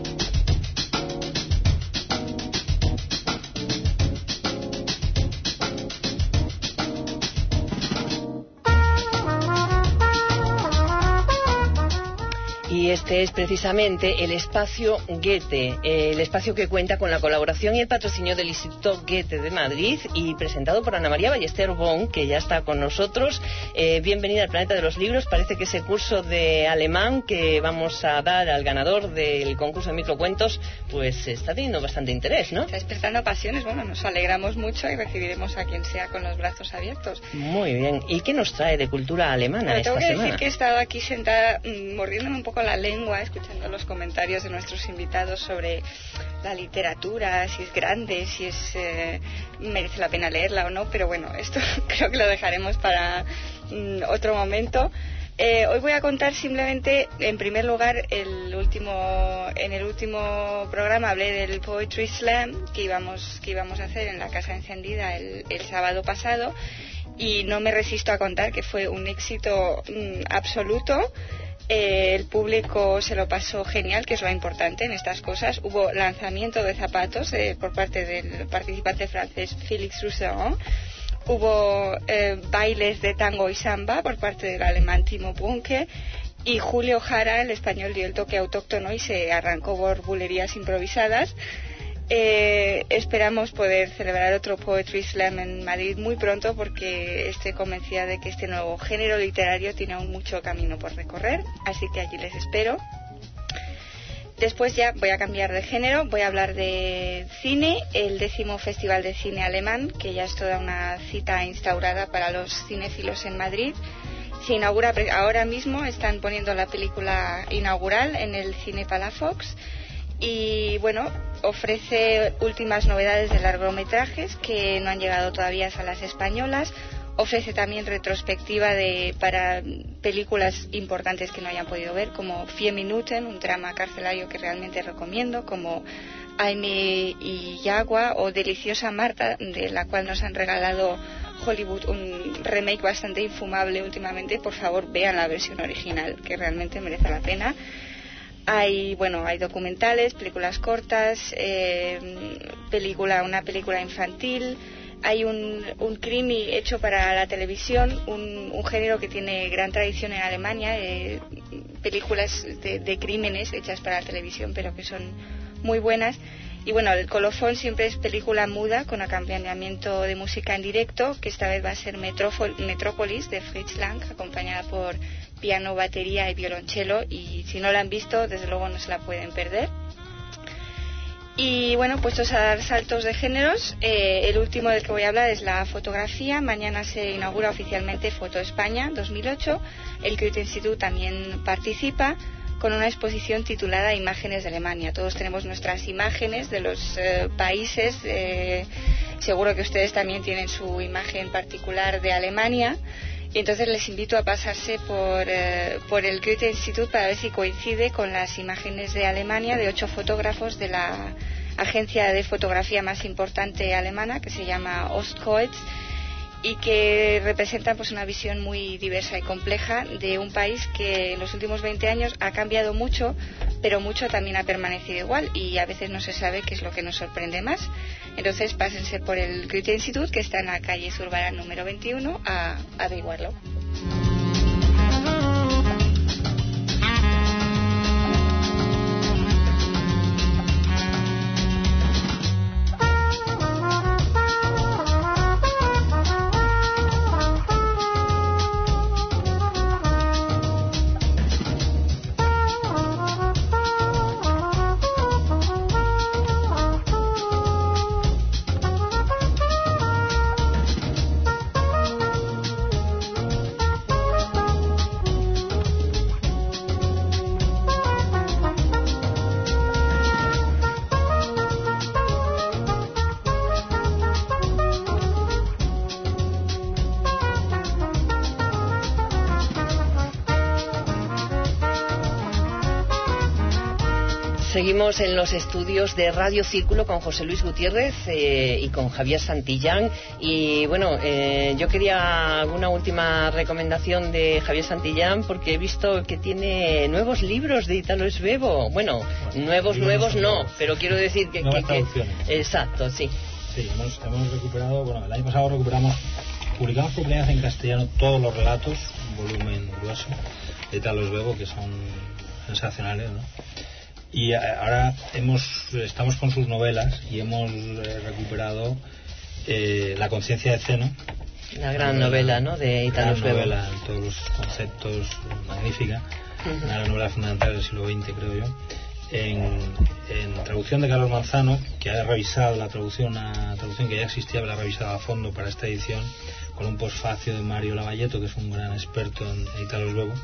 Y este es precisamente el espacio Goethe, eh, el espacio que cuenta con la colaboración y el patrocinio del Instituto Goethe de Madrid y presentado por Ana María Ballester Bon, que ya está con nosotros. Eh, bienvenida al Planeta de los Libros. Parece que ese curso de alemán que vamos a dar al ganador del concurso de microcuentos pues está teniendo bastante interés, ¿no? Está despertando pasiones. Bueno, nos alegramos mucho y recibiremos a quien sea con los brazos abiertos. Muy bien. ¿Y qué nos trae de cultura alemana esta semana? Tengo que decir que he estado aquí sentada mmm, mordiéndome un poco la lengua, escuchando los comentarios de nuestros invitados sobre la literatura, si es grande, si es eh, merece la pena leerla o no, pero bueno, esto creo que lo dejaremos para mm, otro momento. Eh, hoy voy a contar simplemente, en primer lugar, el último, en el último programa hablé del Poetry Slam que íbamos, que íbamos a hacer en la Casa Encendida el, el sábado pasado. y no me resisto a contar que fue un éxito mmm, absoluto. Eh, el público se lo pasó genial, que es lo importante en estas cosas. Hubo lanzamiento de zapatos eh, por parte del participante francés Félix Rousseau. Hubo eh, bailes de tango y samba por parte del alemán Timo Bunke. Y Julio Jara, el español, dio el toque autóctono y se arrancó por bulerías improvisadas. Eh, esperamos poder celebrar otro Poetry Slam en Madrid muy pronto, porque estoy convencida de que este nuevo género literario tiene aún mucho camino por recorrer, así que allí les espero. Después ya voy a cambiar de género, voy a hablar de cine, el décimo Festival de Cine Alemán, que ya es toda una cita instaurada para los cinéfilos en Madrid. Se inaugura ahora mismo, están poniendo la película inaugural en el Cine Palafox. Y bueno, ofrece últimas novedades de largometrajes que no han llegado todavía a salas españolas. Ofrece también retrospectiva de, para películas importantes que no hayan podido ver, como Vier Minuten, un drama carcelario que realmente recomiendo, como Aime y Yagua o Deliciosa Marta, de la cual nos han regalado Hollywood un remake bastante infumable últimamente. Por favor, vean la versión original, que realmente merece la pena. Hay, bueno, hay documentales, películas cortas, eh, película, una película infantil. Hay un, un crimi hecho para la televisión, un, un género que tiene gran tradición en Alemania, eh, películas de, de crímenes hechas para la televisión, pero que son muy buenas. Y bueno, el colofón siempre es película muda con acompañamiento de música en directo, que esta vez va a ser Metrópolis de Fritz Lang, acompañada por piano, batería y violonchelo, y si no la han visto, desde luego no se la pueden perder. Y bueno, puestos a dar saltos de géneros, eh, el último del que voy a hablar es la fotografía. Mañana se inaugura oficialmente Foto España dos mil ocho. El Goethe Institut también participa con una exposición titulada Imágenes de Alemania. Todos tenemos nuestras imágenes de los eh, países. Eh, seguro que ustedes también tienen su imagen particular de Alemania. Y entonces les invito a pasarse por, eh, por el Goethe Institut para ver si coincide con las imágenes de Alemania de ocho fotógrafos de la agencia de fotografía más importante alemana, que se llama Ostkreuz, y que representan pues una visión muy diversa y compleja de un país que en los últimos veinte años ha cambiado mucho, pero mucho también ha permanecido igual, y a veces no se sabe qué es lo que nos sorprende más. Entonces pásense por el Goethe Institut, que está en la calle Zurbarán número veintiuno, a, a averiguarlo. Seguimos en los estudios de Radio Círculo con José Luis Gutiérrez eh, y con Javier Santillán. Y bueno, eh, yo quería alguna última recomendación de Javier Santillán, porque he visto que tiene nuevos libros de Italo Svevo. Bueno, bueno nuevos, nuevos no, nuevos. Pero quiero decir que... Nuevas que, que exacto, sí. Sí, hemos, hemos recuperado, bueno, el año pasado recuperamos, publicamos por primera vez en castellano todos los relatos, un volumen grueso de Italo Svevo, que son sensacionales, ¿no? Y ahora hemos estamos con sus novelas y hemos eh, recuperado eh, La conciencia de Zeno, la gran novela, novela ¿no? de Italo Svevo. Una novela en todos los conceptos, magnífica, uh-huh. Una novela fundamental del siglo veinte, creo yo, en, en traducción de Carlos Manzano, que ha revisado la traducción, una traducción que ya existía, pero la ha revisado a fondo para esta edición, con un posfacio de Mario Lavalleto, que es un gran experto en, en Italo Svevo.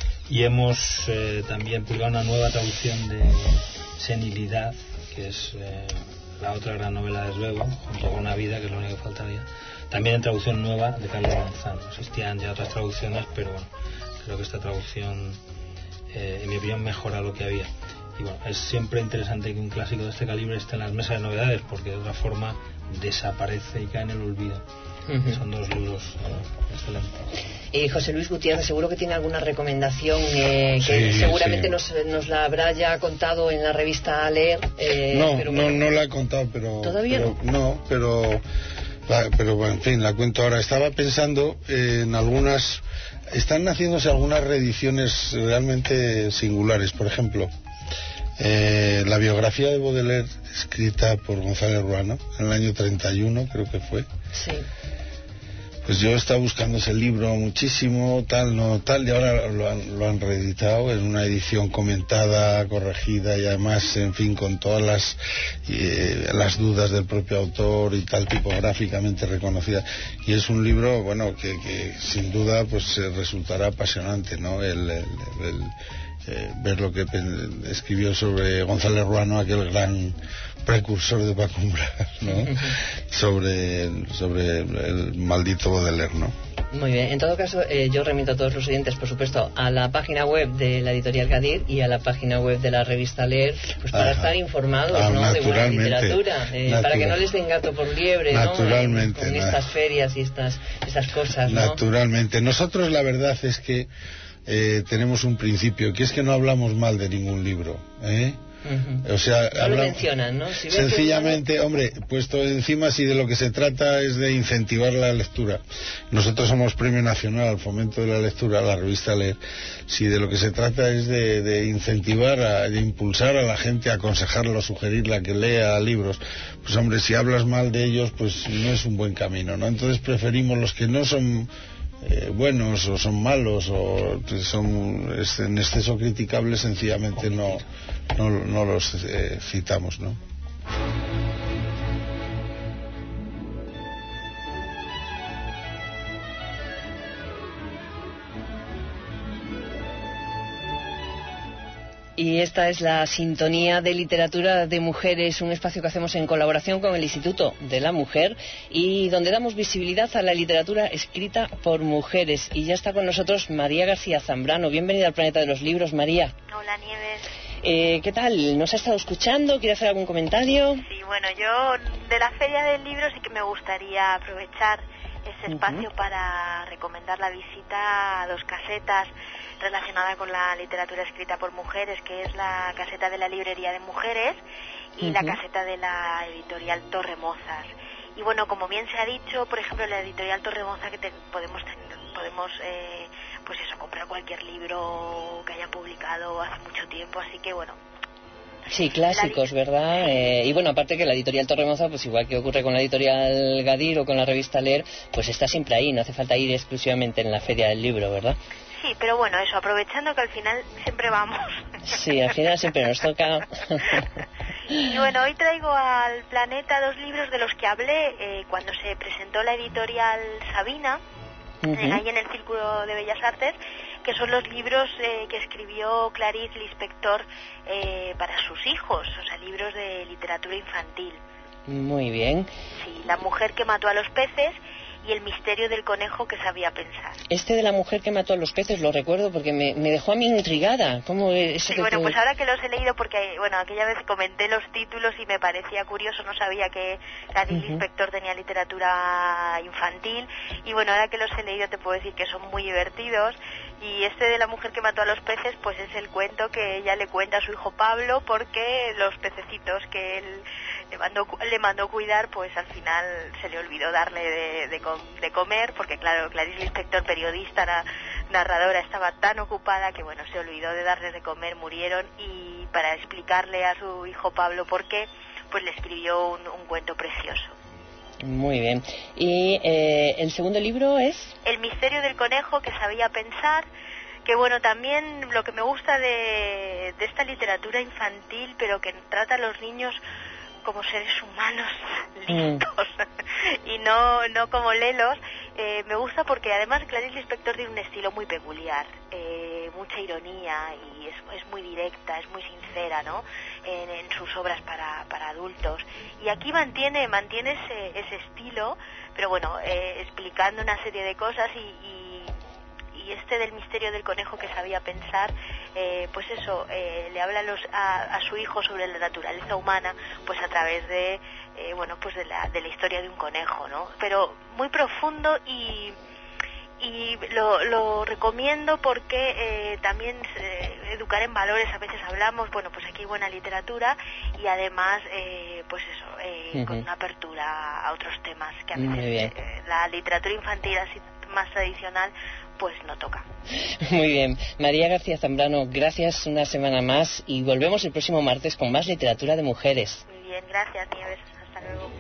Y hemos eh, también publicado una nueva traducción de Senilidad, que es eh, la otra gran novela de Svevo, junto con Una vida, que es lo único que faltaría. También en traducción nueva de Carlos Manzano. Existían ya otras traducciones, pero bueno, creo que esta traducción, eh, en mi opinión, mejora lo que había. Y bueno, es siempre interesante que un clásico de este calibre esté en las mesas de novedades, porque de otra forma desaparece y cae en el olvido. Uh-huh. Son dos libros Eh, José Luis Gutiérrez, seguro que tiene alguna recomendación eh, que sí, seguramente sí. Nos, nos la habrá ya contado en la revista A Leer. Eh, no, pero no, bueno, no la he contado, pero... ¿Todavía pero, no? No, pero... La, pero bueno, en fin, la cuento ahora. Estaba pensando en algunas... Están haciéndose algunas reediciones realmente singulares. Por ejemplo, eh, la biografía de Baudelaire, escrita por González Ruano, en el año treinta y uno, creo que fue. Sí. Pues yo estaba buscando ese libro muchísimo, tal, no tal, y ahora lo han, lo han reeditado en una edición comentada, corregida y además, en fin, con todas las eh, las dudas del propio autor y tal, tipográficamente reconocida. Y es un libro, bueno, que, que sin duda pues eh, resultará apasionante, ¿no? El, el, el, eh, ver lo que pen, escribió sobre González Ruano, aquel gran precursor de Paco Umbral, ¿no? sobre, sobre el maldito Baudelaire, ¿no? Muy bien, en todo caso eh, yo remito a todos los oyentes, por supuesto, a la página web de la editorial Gadir y a la página web de la revista Leer, pues para Ajá. estar informados, ah, ¿no? de buena literatura, eh, para que no les den gato por liebre, naturalmente, ¿no? En, en estas ferias y estas, estas cosas, ¿no? Naturalmente. Nosotros la verdad es que eh, tenemos un principio, que es que no hablamos mal de ningún libro, ¿eh? Uh-huh. O sea, no habla... lo mencionan, ¿no? Si sencillamente, que... hombre, puesto encima, si de lo que se trata es de incentivar la lectura. Nosotros somos Premio Nacional al Fomento de la Lectura, la revista Leer. Si de lo que se trata es de, de incentivar, a, de impulsar a la gente, a aconsejarla, sugerirla a que lea libros, pues hombre, si hablas mal de ellos, pues no es un buen camino, ¿no? Entonces preferimos los que no son Eh, buenos o son malos o son en exceso criticables, sencillamente no, no, no los eh, citamos, ¿no? Y esta es la Sintonía de Literatura de Mujeres, un espacio que hacemos en colaboración con el Instituto de la Mujer y donde damos visibilidad a la literatura escrita por mujeres. Y ya está con nosotros María García Zambrano. Bienvenida al Planeta de los Libros, María. Hola, Nieves. Eh, ¿Qué tal? ¿Nos ha estado escuchando? ¿Quiere hacer algún comentario? Sí, bueno, yo de la Feria del Libro sí que me gustaría aprovechar ese espacio uh-huh. para recomendar la visita a dos casetas relacionada con la literatura escrita por mujeres, que es la caseta de la Librería de Mujeres y uh-huh. la caseta de la editorial Torremozas. Y bueno, como bien se ha dicho, por ejemplo, la editorial Torremoza, que te, podemos podemos eh, pues eso, comprar cualquier libro que hayan publicado hace mucho tiempo, así que bueno. Sí, clásicos, ¿verdad? Eh, y bueno, aparte que la editorial Torremoza, pues igual que ocurre con la editorial Gadir o con la revista Leer, pues está siempre ahí, no hace falta ir exclusivamente en la Feria del Libro, ¿verdad? Sí, pero bueno, eso, aprovechando que al final siempre vamos. Sí, al final siempre nos toca. Y bueno, hoy traigo al Planeta dos libros de los que hablé eh, cuando se presentó la editorial Sabina, uh-huh. eh, ahí en el Círculo de Bellas Artes, que son los libros eh, que escribió Clarice Lispector eh, para sus hijos, o sea, libros de literatura infantil. Muy bien. Sí, La mujer que mató a los peces y El misterio del conejo que sabía pensar. Este de la mujer que mató a los peces lo recuerdo porque me, me dejó a mí intrigada. ¿Cómo es sí, que bueno, tú... pues ahora que los he leído, porque bueno, aquella vez comenté los títulos y me parecía curioso, no sabía que Clarice uh-huh. Lispector tenía literatura infantil, y bueno, ahora que los he leído te puedo decir que son muy divertidos. Y este de la mujer que mató a los peces, pues es el cuento que ella le cuenta a su hijo Pablo, porque los pececitos que él le mandó, le mandó cuidar, pues al final se le olvidó darle de, de, de comer, porque claro, Clarice Lispector, periodista, na, narradora, estaba tan ocupada que bueno, se olvidó de darles de comer, murieron, y para explicarle a su hijo Pablo por qué, pues le escribió un, un cuento precioso. Muy bien. ¿Y eh, el segundo libro es? El misterio del conejo que sabía pensar, que bueno, también lo que me gusta de, de esta literatura infantil, pero que trata a los niños como seres humanos listos mm. y no, no como lelos, eh, me gusta porque además Clarice Lispector tiene un estilo muy peculiar, eh, mucha ironía, y es, es muy directa, es muy sincera, ¿no? En, en sus obras para, para adultos, y aquí mantiene mantiene ese, ese estilo, pero bueno, eh, explicando una serie de cosas, y, y, y este del misterio del conejo que sabía pensar, eh, pues eso, eh, le habla a, los, a, a su hijo sobre la naturaleza humana, pues a través de eh, bueno, pues de la, de la historia de un conejo, ¿no? Pero muy profundo y y y lo, lo recomiendo porque eh, también eh, educar en valores, a veces hablamos, bueno, pues aquí hay buena literatura y además, eh, pues eso, eh, uh-huh. con una apertura a otros temas que a veces eh, la literatura infantil así más tradicional pues no toca. Muy bien. María García Zambrano, gracias una semana más y volvemos el próximo martes con más literatura de mujeres. Muy bien, gracias Nieves, hasta luego.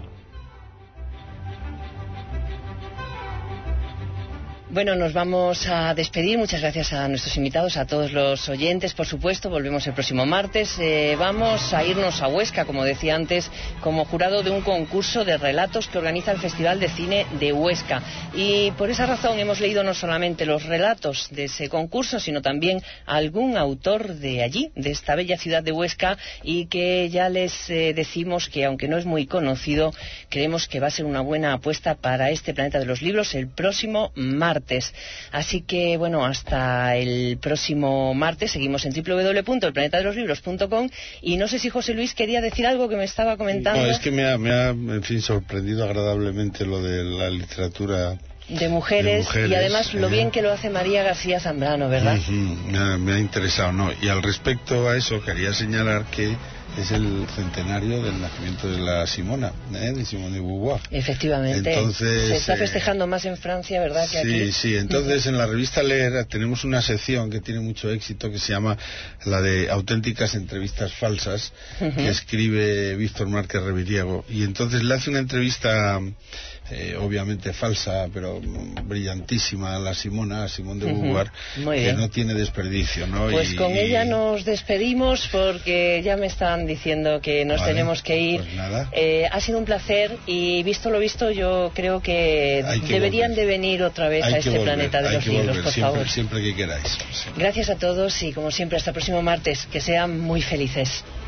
Bueno, nos vamos a despedir. Muchas gracias a nuestros invitados, a todos los oyentes, por supuesto. Volvemos el próximo martes. Eh, vamos a irnos a Huesca, como decía antes, como jurado de un concurso de relatos que organiza el Festival de Cine de Huesca. Y por esa razón hemos leído no solamente los relatos de ese concurso, sino también algún autor de allí, de esta bella ciudad de Huesca, y que ya les eh, decimos que, aunque no es muy conocido, creemos que va a ser una buena apuesta para este Planeta de los Libros el próximo martes. Así que, bueno, hasta el próximo martes. Seguimos en doble u doble u doble u punto el planeta de los libros punto com y no sé si José Luis quería decir algo que me estaba comentando. No, es que me ha, me ha en fin, sorprendido agradablemente lo de la literatura de mujeres, de mujeres y además lo eh. bien que lo hace María García Zambrano, ¿verdad? Uh-huh. me, ha, me ha interesado, ¿no? Y al respecto a eso quería señalar que es el centenario del nacimiento de la Simona, ¿eh? de Simone de Beauvoir. Efectivamente. Entonces, se está festejando eh, más en Francia, ¿verdad? Que sí, aquí. Sí, sí. Entonces, en la revista Leer tenemos una sección que tiene mucho éxito que se llama la de auténticas entrevistas falsas, uh-huh. que escribe Víctor Márquez Reviriego. Y entonces le hace una entrevista, eh, obviamente falsa, pero brillantísima a la Simona, a Simone de Beauvoir, uh-huh. que bien. no tiene desperdicio, ¿no? Pues y, con y... ella nos despedimos porque ya me están diciendo que nos vale, tenemos que ir. Pues nada. Eh, ha sido un placer y visto lo visto yo creo que, que deberían volver. de venir otra vez hay a este volver, planeta de los libros, volver, por siempre, favor. Siempre que queráis. Sí. Gracias a todos y como siempre hasta el próximo martes. Que sean muy felices.